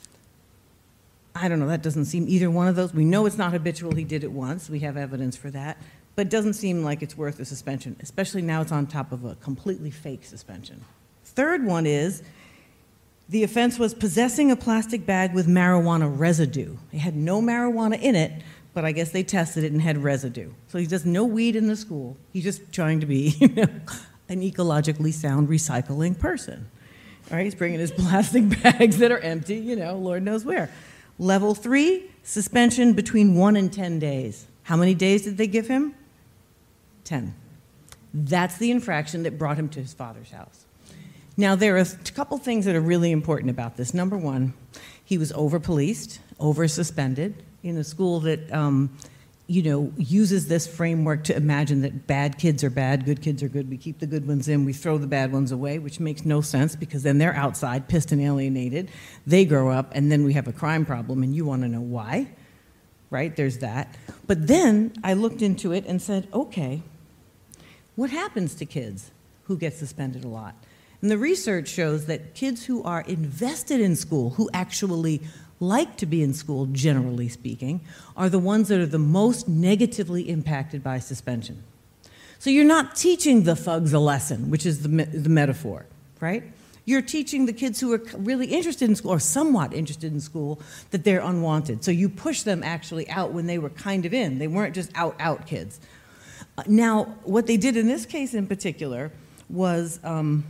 I don't know, that doesn't seem either one of those. We know it's not habitual, he did it once, we have evidence for that, but it doesn't seem like it's worth a suspension, especially now it's on top of a completely fake suspension. Third one is, the offense was possessing a plastic bag with marijuana residue. It had no marijuana in it, but I guess they tested it and had residue. So he does no weed in the school. He's just trying to be, you know, an ecologically sound recycling person. All right, he's bringing his plastic bags that are empty, you know, Lord knows where. Level three, suspension between one and ten days. How many days did they give him? ten. That's the infraction that brought him to his father's house. Now, there are a couple things that are really important about this. Number one, he was over-policed, over-suspended in a school that, um, you know, uses this framework to imagine that bad kids are bad, good kids are good. We keep the good ones in, we throw the bad ones away, which makes no sense because then they're outside, pissed and alienated. They grow up, and then we have a crime problem, and you want to know why, right? There's that. But then I looked into it and said, okay, what happens to kids who get suspended a lot? And the research shows that kids who are invested in school, who actually like to be in school, generally speaking, are the ones that are the most negatively impacted by suspension. So you're not teaching the thugs a lesson, which is the, me the metaphor, right? You're teaching the kids who are really interested in school, or somewhat interested in school, that they're unwanted. So you push them actually out when they were kind of in. They weren't just out, out kids. Uh, now, what they did in this case in particular was um,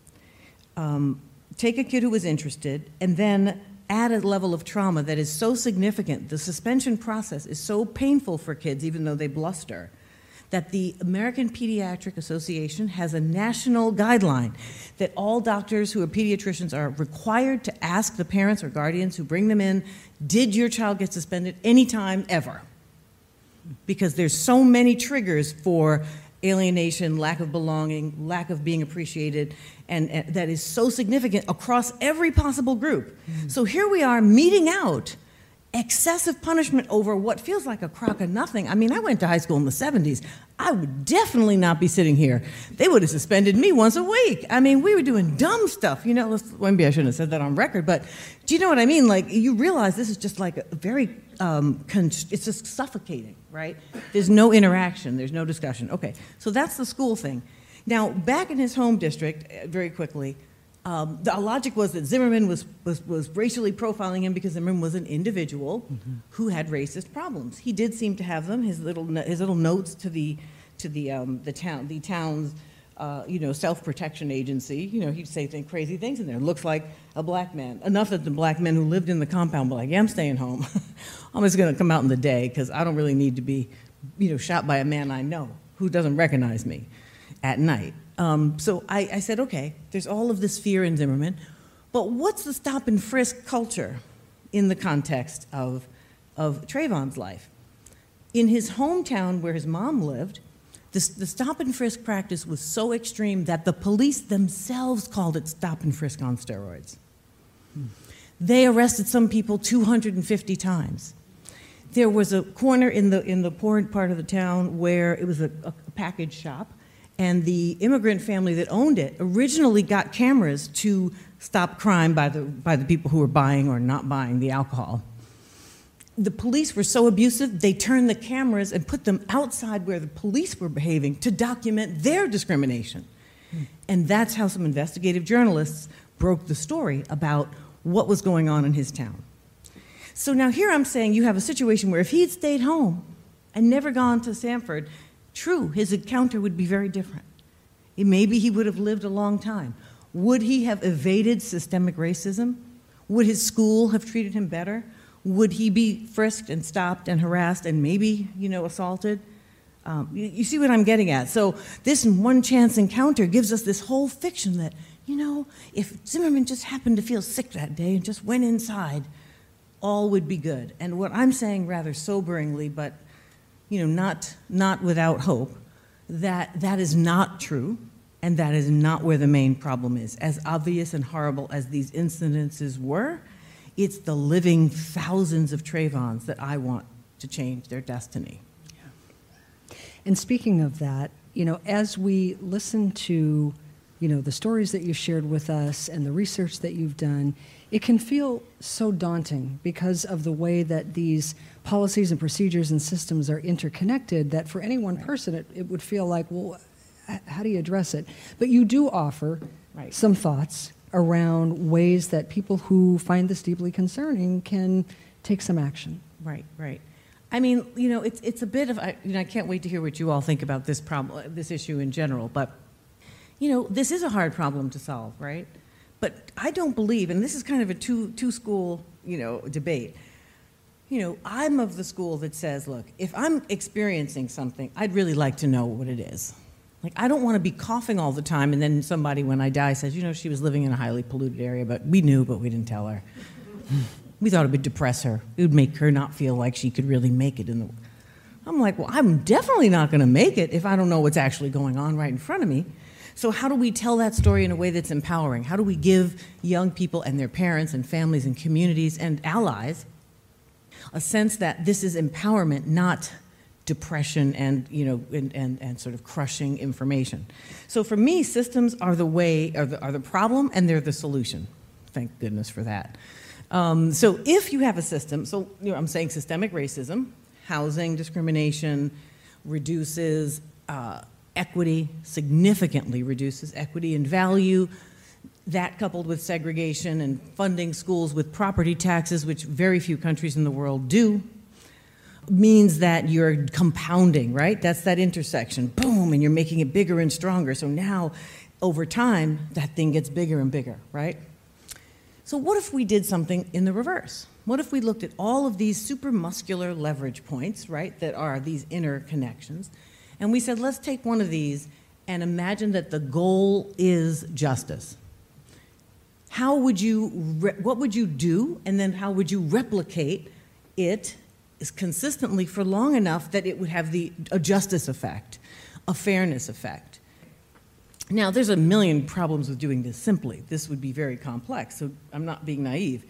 um, take a kid who was interested and then add a level of trauma that is so significant, the suspension process is so painful for kids, even though they bluster, that the American Pediatric Association has a national guideline that all doctors who are pediatricians are required to ask the parents or guardians who bring them in, did your child get suspended anytime ever? Because there's so many triggers for alienation, lack of belonging, lack of being appreciated, and, and that is so significant across every possible group. Mm. So here we are meeting out excessive punishment over what feels like a crock of nothing. I mean, I went to high school in the seventies. I would definitely not be sitting here. They would have suspended me once a week. I mean, we were doing dumb stuff. You know, maybe I shouldn't have said that on record, but do you know what I mean? Like, you realize this is just like a very, um, it's just suffocating, right? There's no interaction, there's no discussion. Okay, so that's the school thing. Now, back in his home district, uh, very quickly, Um, the logic was that Zimmerman was, was, was racially profiling him because Zimmerman was an individual mm-hmm. who had racist problems. He did seem to have them. His little, his little notes to the, to the, um, the, town, the town's uh, you know, self-protection agency, you know, he'd say think, crazy things in there. Looks like a black man. Enough that the black men who lived in the compound were like, yeah, I'm staying home. I'm just going to come out in the day because I don't really need to be, you know, shot by a man I know who doesn't recognize me at night. Um, so I, I said, okay, there's all of this fear in Zimmerman, but what's the stop and frisk culture in the context of, of Trayvon's life? In his hometown where his mom lived, the, the stop and frisk practice was so extreme that the police themselves called it stop and frisk on steroids. Hmm. They arrested some people two hundred fifty times. There was a corner in the, in the poor part of the town where it was a, a package shop, and the immigrant family that owned it originally got cameras to stop crime by the, by the people who were buying or not buying the alcohol. The police were so abusive, they turned the cameras and put them outside where the police were behaving to document their discrimination. Hmm. And that's how some investigative journalists broke the story about what was going on in his town. So now here I'm saying you have a situation where if he'd stayed home and never gone to Sanford, true, his encounter would be very different. Maybe he would have lived a long time. Would he have evaded systemic racism? Would his school have treated him better? Would he be frisked and stopped and harassed and maybe, you know, assaulted? Um, you, you see what I'm getting at? So this one chance encounter gives us this whole fiction that, you know, if Zimmerman just happened to feel sick that day and just went inside, all would be good. And what I'm saying rather soberingly, but you know, not, not without hope, that that is not true, and that is not where the main problem is. As obvious and horrible as these incidences were, It's the living thousands of Trayvons that I want to change their destiny. And speaking of that, you know, as we listen to, you know, the stories that you shared with us and the research that you've done, it can feel so daunting because of the way that these policies and procedures and systems are interconnected that for any one person it, it would feel like, well, h- how do you address it? But you do offer Right. some thoughts around ways that people who find this deeply concerning can take some action. Right, right. I mean, you know, it's it's a bit of, I, you know, I can't wait to hear what you all think about this problem, this issue in general. But, you know, this is a hard problem to solve, right? But I don't believe, and this is kind of a two two school, you know, debate. You know, I'm of the school that says, look, if I'm experiencing something, I'd really like to know what it is. Like, I don't want to be coughing all the time, and then somebody, when I die, says, you know, she was living in a highly polluted area, but we knew, but we didn't tell her. We thought it would depress her. It would make her not feel like she could really make it in the... I'm like, well, I'm definitely not going to make it if I don't know what's actually going on right in front of me. So how do we tell that story in a way that's empowering? How do we give young people and their parents and families and communities and allies a sense that this is empowerment, not depression and, you know, and, and, and sort of crushing information? So for me, systems are the way, are the, are the problem, and they're the solution. Thank goodness for that. Um, so if you have a system, so you know, I'm saying systemic racism, housing discrimination reduces uh, equity, significantly reduces equity and value. That coupled with segregation and funding schools with property taxes, which very few countries in the world do, means that you're compounding, right? That's that intersection, boom, and you're making it bigger and stronger. So now, over time, that thing gets bigger and bigger, right? So what if we did something in the reverse? What if we looked at all of these supramuscular leverage points, right, that are these inner connections, and we said, let's take one of these and imagine that the goal is justice. How would you, what would you do, and then how would you replicate it is consistently for long enough that it would have the, a justice effect, a fairness effect? Now, there's a million problems with doing this simply. This would be very complex, so I'm not being naive.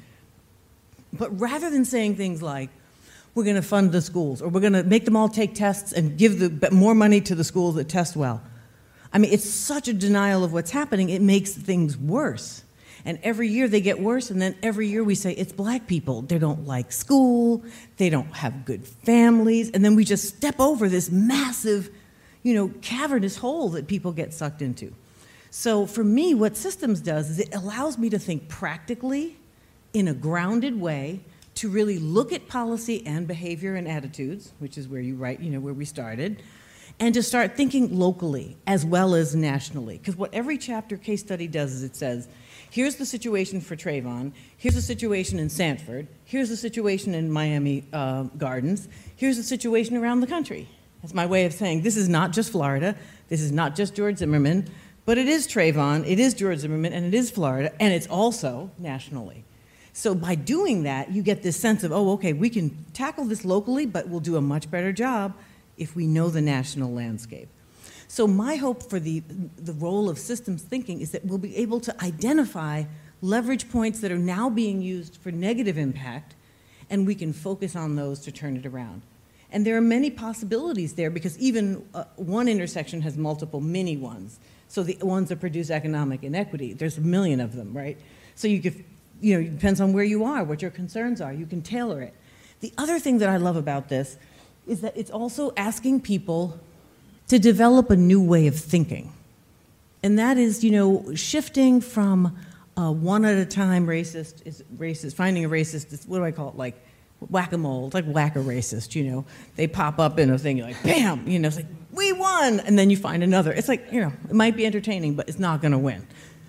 But rather than saying things like, we're going to fund the schools, or we're going to make them all take tests and give the, more money to the schools that test well, I mean, it's such a denial of what's happening, it makes things worse. And every year they get worse, and then every year we say, it's black people. They don't like school, they don't have good families, and then we just step over this massive, you know, cavernous hole that people get sucked into. So for me, what systems does is it allows me to think practically in a grounded way to really look at policy and behavior and attitudes, which is where you write, you know, where we started, and to start thinking locally as well as nationally. Because what every chapter case study does is it says, here's the situation for Trayvon, here's the situation in Sanford, here's the situation in Miami uh, Gardens, here's the situation around the country. That's my way of saying this is not just Florida, this is not just George Zimmerman, but it is Trayvon, it is George Zimmerman, and it is Florida, and it's also nationally. So by doing that, you get this sense of, oh, okay, we can tackle this locally, but we'll do a much better job if we know the national landscape. So my hope for the, the role of systems thinking is that we'll be able to identify leverage points that are now being used for negative impact, and we can focus on those to turn it around. And there are many possibilities there because even uh, one intersection has multiple mini ones. So the ones that produce economic inequity, there's a million of them, right? So you could, you know, it depends on where you are, what your concerns are, you can tailor it. The other thing that I love about this is that it's also asking people to develop a new way of thinking. And that is, you know, shifting from uh, one at a time racist, is racist, finding a racist, is, what do I call it, like whack-a-mole, it's like whack-a-racist, you know. They pop up in a thing, you're like, bam, you know, it's like, we won, and then you find another. It's like, you know, it might be entertaining, but it's not gonna win.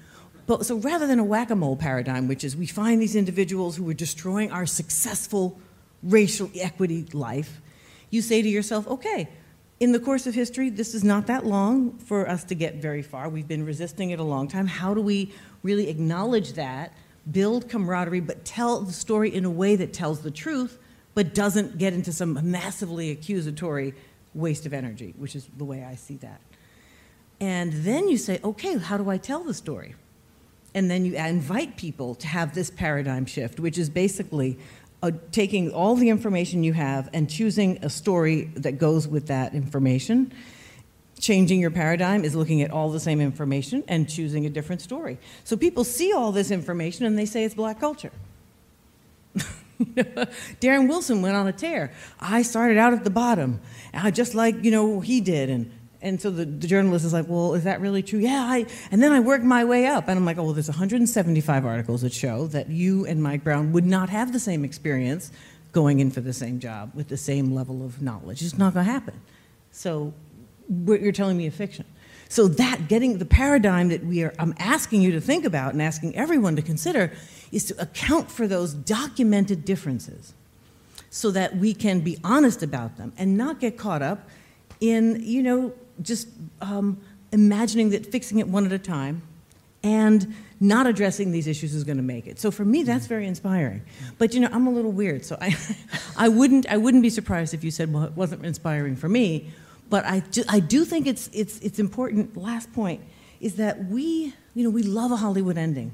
But so rather than a whack-a-mole paradigm, which is we find these individuals who are destroying our successful racial equity life, you say to yourself, okay, in the course of history, this is not that long for us to get very far. We've been resisting it a long time. How do we really acknowledge that, build camaraderie, but tell the story in a way that tells the truth, but doesn't get into some massively accusatory waste of energy, which is the way I see that. And then you say, okay, how do I tell the story? And then you invite people to have this paradigm shift, which is basically uh, taking all the information you have and choosing a story that goes with that information. Changing your paradigm is looking at all the same information and choosing a different story. So people see all this information and they say it's black culture. Darren Wilson went on a tear. I started out at the bottom, I just like, you know, he did. And, and so the, the journalist is like, well, is that really true? Yeah, I, and then I worked my way up. And I'm like, oh, well, there's one hundred seventy-five articles that show that you and Mike Brown would not have the same experience going in for the same job with the same level of knowledge. It's not going to happen. So what you're telling me is fiction. So that, getting the paradigm that we are, I'm asking you to think about and asking everyone to consider is to account for those documented differences so that we can be honest about them and not get caught up in, you know, just um, imagining that fixing it one at a time and not addressing these issues is going to make it. So for me, that's very inspiring. But, you know, I'm a little weird, so I, I, wouldn't, I wouldn't be surprised if you said, well, it wasn't inspiring for me. But I do, I do think it's, it's, it's important, last point, is that we, you know, we love a Hollywood ending.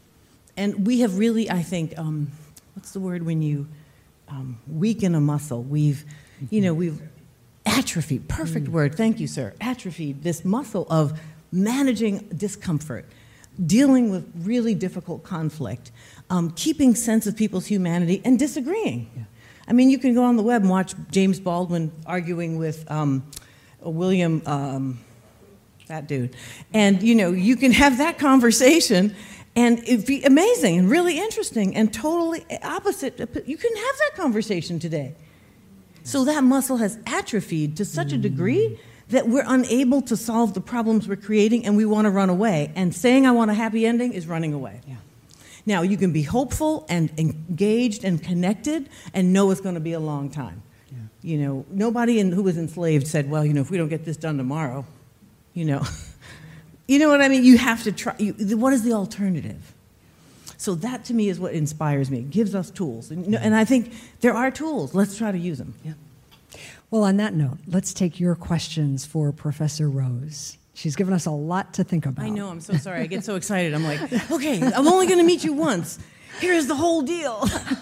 And we have really, I think, um, what's the word when you um, weaken a muscle? We've, you know, we've atrophied, perfect word, thank you, sir, atrophied this muscle of managing discomfort, dealing with really difficult conflict, um, keeping sense of people's humanity, and disagreeing. Yeah. I mean, you can go on the web and watch James Baldwin arguing with um, William, um, that dude. And, you know, you can have that conversation and it'd be amazing and really interesting and totally opposite. You can have that conversation today. So that muscle has atrophied to such a degree that we're unable to solve the problems we're creating and we want to run away. And saying I want a happy ending is running away. Yeah. Now, you can be hopeful and engaged and connected and know it's going to be a long time. Yeah. You know, nobody in, who was enslaved said, well, you know, if we don't get this done tomorrow, you know. You know what I mean? You have to try. You, what is the alternative? So that, to me, is what inspires me. It gives us tools. And, you know, and I think there are tools. Let's try to use them. Yeah. Well, on that note, let's take your questions for Professor Rose. She's given us a lot to think about. I know, I'm so sorry. I get so excited. I'm like, okay, I'm only going to meet you once. Here's the whole deal.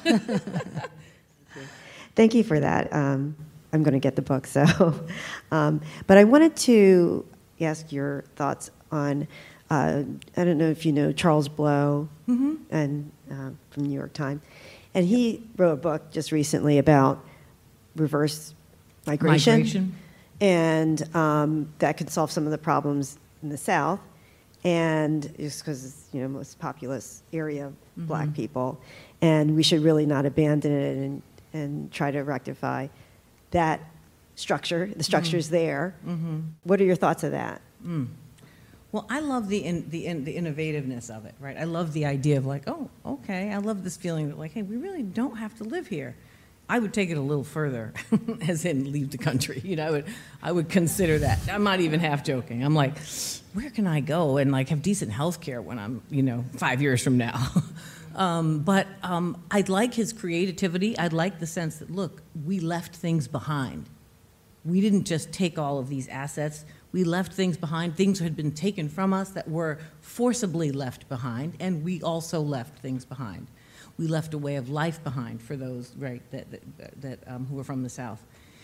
Thank you for that. Um, I'm going to get the book, so. Um, but I wanted to ask your thoughts on, uh, I don't know if you know Charles Blow, mm-hmm. and uh, from New York Times. And he wrote a book just recently about reverse migration. Migration. And um, that could solve some of the problems in the South, and just because it's, you know, most populous area of mm-hmm. black people, and we should really not abandon it and, and try to rectify that structure. The structure's mm-hmm. there. Mm-hmm. What are your thoughts of that? Mm. Well, I love the, in, the, in, the innovativeness of it, right? I love the idea of like, oh, okay, I love this feeling that like, hey, we really don't have to live here. I would take it a little further, as in leave the country. You know, I would, I would consider that. I'm not even half joking. I'm like, where can I go and like have decent health care when I'm, you know, five years from now? um, but um, I'd like his creativity. I'd like the sense that, look, we left things behind. We didn't just take all of these assets. We left things behind. Things had been taken from us that were forcibly left behind, and we also left things behind. We left a way of life behind for those, right, that, that, that um, who are from the South.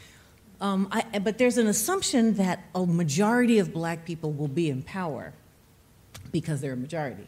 Um, I, but there's an assumption that a majority of black people will be in power because they're a majority.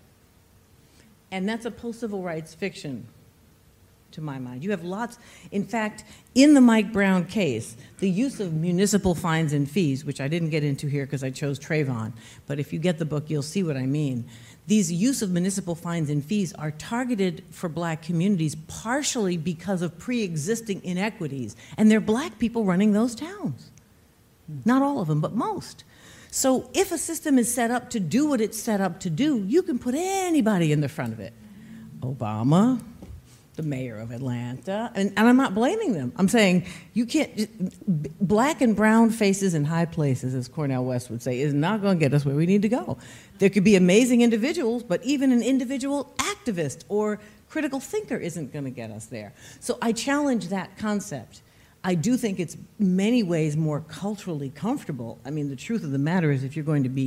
And that's a post-civil rights fiction, to my mind. You have lots, in fact, in the Mike Brown case, the use of municipal fines and fees, which I didn't get into here because I chose Trayvon, but if you get the book, you'll see what I mean. These use of municipal fines and fees are targeted for black communities partially because of pre-existing inequities, and they're black people running those towns. Not all of them, but most. So if a system is set up to do what it's set up to do, you can put anybody in the front of it. Obama, the mayor of Atlanta, and, and I'm not blaming them. I'm saying you can't, black and brown faces in high places, as Cornel West would say, is not going to get us where we need to go. There could be amazing individuals, but even an individual activist or critical thinker isn't going to get us there. So I challenge that concept. I do think it's many ways more culturally comfortable. I mean, the truth of the matter is if you're going to be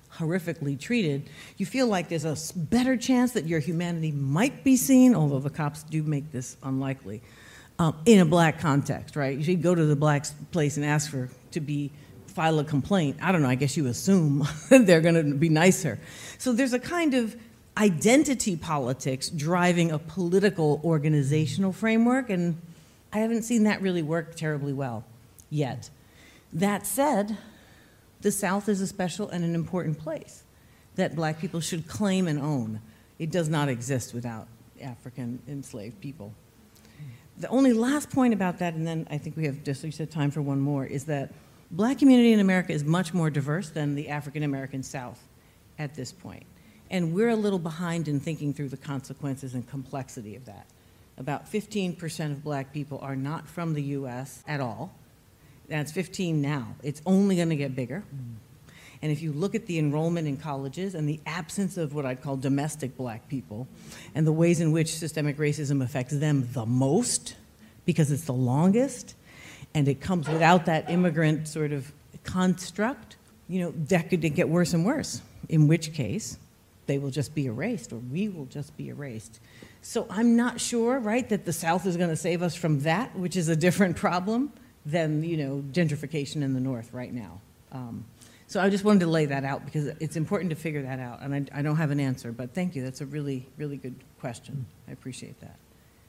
horrifically treated, you feel like there's a s- better chance that your humanity might be seen, although the cops do make this unlikely, um, in a black context, right? You should go to the black s- place and ask for to be file a complaint. I don't know, I guess you assume they're going to be nicer. So there's a kind of identity politics driving a political organizational framework, and I haven't seen that really work terribly well yet. That said, the South is a special and an important place that black people should claim and own. It does not exist without African enslaved people. The only last point about that, and then I think we have just, you said, time for one more, is that black community in America is much more diverse than the African American South at this point. And we're a little behind in thinking through the consequences and complexity of that. About fifteen percent of black people are not from the U S at all. That's fifteen now. It's only going to get bigger. Mm. And if you look at the enrollment in colleges and the absence of what I'd call domestic black people and the ways in which systemic racism affects them the most, because it's the longest, and it comes without that immigrant sort of construct, you know, that could get worse and worse, in which case they will just be erased, or we will just be erased. So I'm not sure, right, that the South is going to save us from that, which is a different problem than, you know, gentrification in the North right now. Um, so I just wanted to lay that out because it's important to figure that out, and I, I don't have an answer, but thank you. That's a really, really good question. I appreciate that.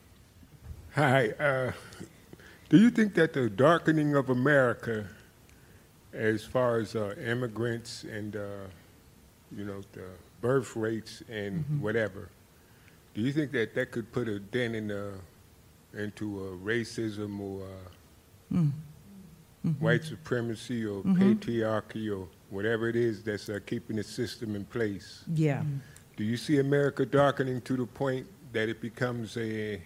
Hi. Uh, do you think that the darkening of America, as far as uh, immigrants and, uh, you know, the birth rates and mm-hmm. whatever, do you think that that could put a dent in the, into uh, racism or uh, mm. mm-hmm. white supremacy or mm-hmm. patriarchy or whatever it is that's uh, keeping the system in place? Yeah. Mm. Do you see America darkening to the point that it becomes a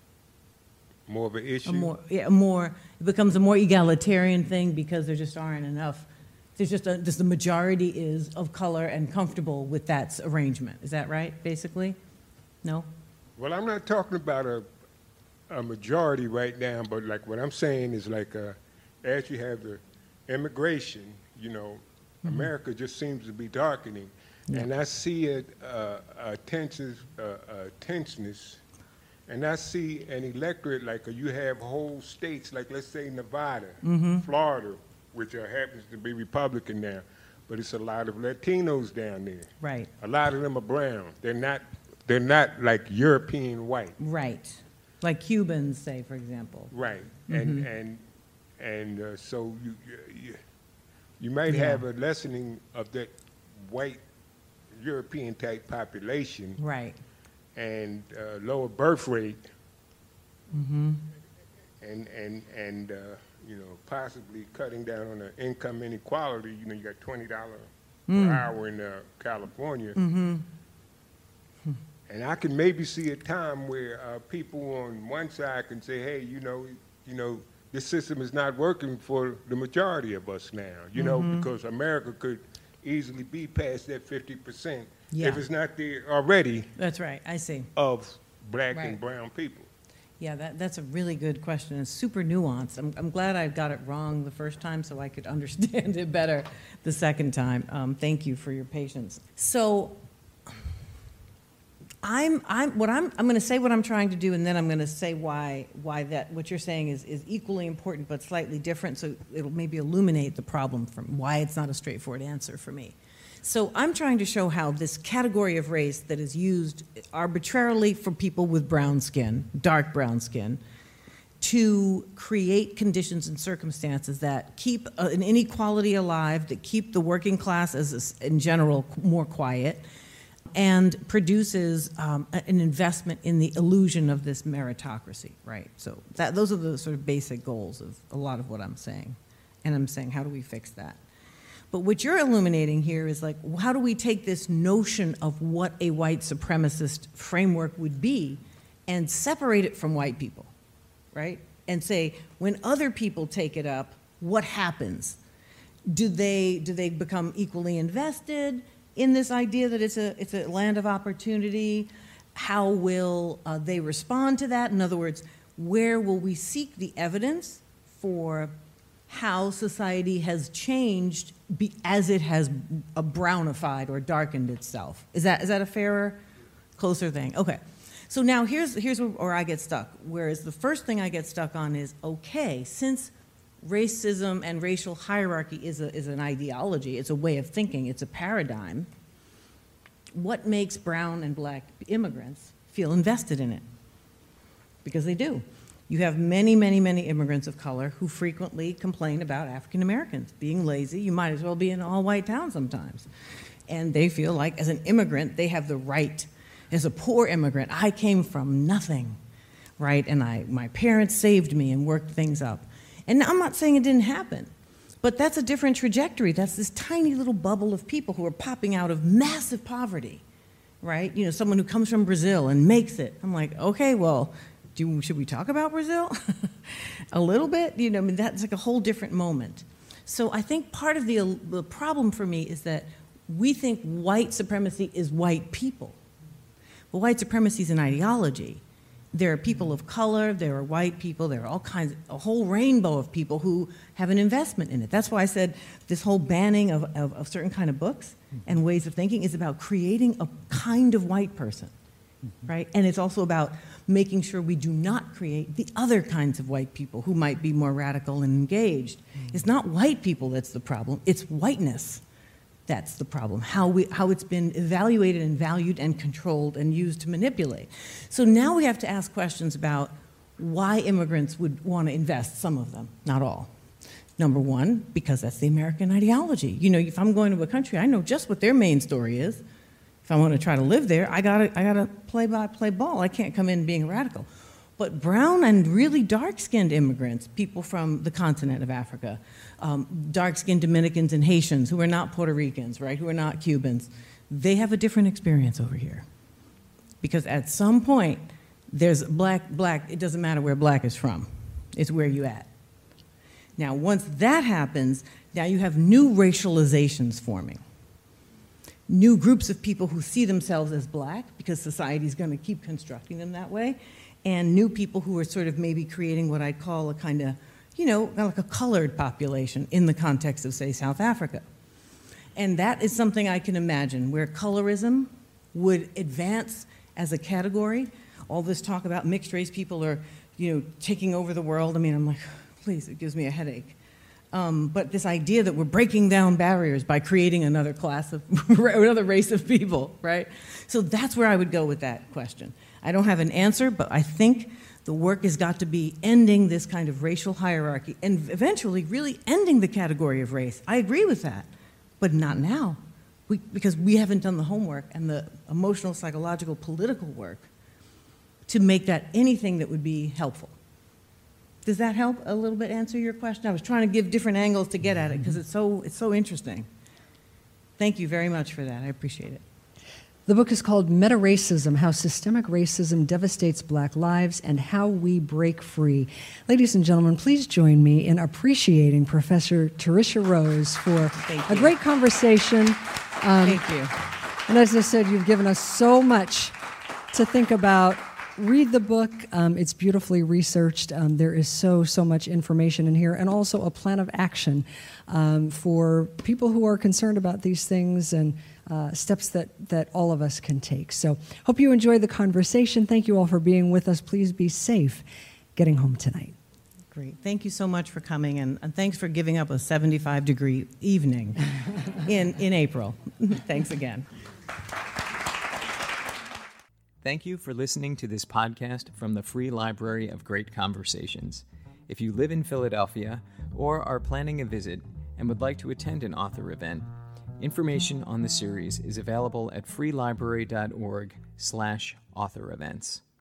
more of an issue? A more, yeah, a more, it becomes a more egalitarian thing because there just aren't enough. There's just a, just the majority is of color and comfortable with that arrangement. Is that right, basically? No? Well, I'm not talking about a, a majority right now, but like what I'm saying is like uh, as you have the immigration, you know, mm-hmm. America just seems to be darkening. Yeah. And I see a, a, a, tension, a, a tenseness, and I see an electorate like uh, you have whole states, like let's say Nevada, mm-hmm. Florida, which uh, happens to be Republican now, but it's a lot of Latinos down there. Right. A lot of them are brown. They're not, they're not like European white. Right. Like Cubans, say, for example. Right. Mm-hmm. And and and uh, so you, you you might Yeah. have a lessening of that white European type population. Right. And uh, lower birth rate. Mm-hmm. And and and. Uh, you know, possibly cutting down on the income inequality. You know, you got twenty dollars mm. per hour in uh, California. Mm-hmm. And I can maybe see a time where uh, people on one side can say, hey, you know, you know, this system is not working for the majority of us now, you mm-hmm. know, because America could easily be past that fifty percent yeah. if it's not there already. That's right, I see. Of black right. and brown people. Yeah, that, that's a really good question. It's super nuanced. I'm, I'm glad I got it wrong the first time so I could understand it better the second time. Um, thank you for your patience. So I'm, I'm, what I'm, I'm going to say what I'm trying to do, and then I'm going to say why, why that, what you're saying is, is equally important but slightly different, so it'll maybe illuminate the problem from why it's not a straightforward answer for me. So I'm trying to show how this category of race that is used arbitrarily for people with brown skin, dark brown skin, to create conditions and circumstances that keep an inequality alive, that keep the working class as a, in general more quiet, and produces um, an investment in the illusion of this meritocracy, right? So that, those are the sort of basic goals of a lot of what I'm saying. And I'm saying, how do we fix that? But what you're illuminating here is like, how do we take this notion of what a white supremacist framework would be and separate it from white people, right? And say, when other people take it up, what happens? Do they, do they become equally invested in this idea that it's a, it's a land of opportunity? How will uh, they respond to that? In other words, where will we seek the evidence for how society has changed be, as it has uh, brownified or darkened itself. Is that is that a fairer, closer thing? Okay. So now here's here's where, where I get stuck. Whereas the first thing I get stuck on is, okay, since racism and racial hierarchy is a, is an ideology, it's a way of thinking, it's a paradigm, what makes brown and black immigrants feel invested in it? Because they do. You have many, many, many immigrants of color who frequently complain about African Americans being lazy. You might as well be in an all-white town sometimes. And they feel like, as an immigrant, they have the right. As a poor immigrant, I came from nothing, right? And I, my parents saved me and worked things up. And I'm not saying it didn't happen, but that's a different trajectory. That's this tiny little bubble of people who are popping out of massive poverty, right? You know, someone who comes from Brazil and makes it. I'm like, okay, well, Do, should we talk about Brazil? A little bit? You know, I mean, that's like a whole different moment. So I think part of the, the problem for me is that we think white supremacy is white people. Well, white supremacy is an ideology. There are people of color, there are white people, there are all kinds, a whole rainbow of people who have an investment in it. That's why I said this whole banning of, of, of certain kind of books and ways of thinking is about creating a kind of white person, right? And it's also about making sure we do not create the other kinds of white people who might be more radical and engaged. It's not white people that's the problem, it's whiteness that's the problem, how, we, how it's been evaluated and valued and controlled and used to manipulate. So now we have to ask questions about why immigrants would want to invest, some of them, not all. Number one, because that's the American ideology. You know, if I'm going to a country, I know just what their main story is. If I want to try to live there, I gotta, I gotta play by play ball. I can't come in being a radical. But brown and really dark-skinned immigrants, people from the continent of Africa, um, dark-skinned Dominicans and Haitians who are not Puerto Ricans, right, who are not Cubans, they have a different experience over here. Because at some point, there's black, black, it doesn't matter where black is from. It's where you at. Now, once that happens, now you have new racializations forming. New groups of people who see themselves as black, because society's going to keep constructing them that way, and new people who are sort of maybe creating what I'd call a kind of, you know, like a colored population in the context of, say, South Africa. And that is something I can imagine, where colorism would advance as a category. All this talk about mixed race people are, you know, taking over the world. I mean, I'm like, please, it gives me a headache. Um, but this idea that we're breaking down barriers by creating another class of, another race of people, right? So that's where I would go with that question. I don't have an answer, but I think the work has got to be ending this kind of racial hierarchy and eventually really ending the category of race. I agree with that, but not now, we, because we haven't done the homework and the emotional, psychological, political work to make that anything that would be helpful. Does that help a little bit answer your question? I was trying to give different angles to get at it because it's so, it's so interesting. Thank you very much for that. I appreciate it. The book is called Meta-Racism, How Systemic Racism Devastates Black Lives and How We Break Free. Ladies and gentlemen, please join me in appreciating Professor Tarisha Rose for a great conversation. Um, Thank you. And as I said, you've given us so much to think about. Read the book. Um, it's beautifully researched. Um, there is so, so much information in here, and also a plan of action um, for people who are concerned about these things and uh, steps that, that all of us can take. So hope you enjoyed the conversation. Thank you all for being with us. Please be safe getting home tonight. Great. Thank you so much for coming, and, and thanks for giving up a seventy-five degree evening in, in April. Thanks again. Thank you for listening to this podcast from the Free Library of Great Conversations. If you live in Philadelphia or are planning a visit and would like to attend an author event, information on the series is available at freelibrary dot org slash author events.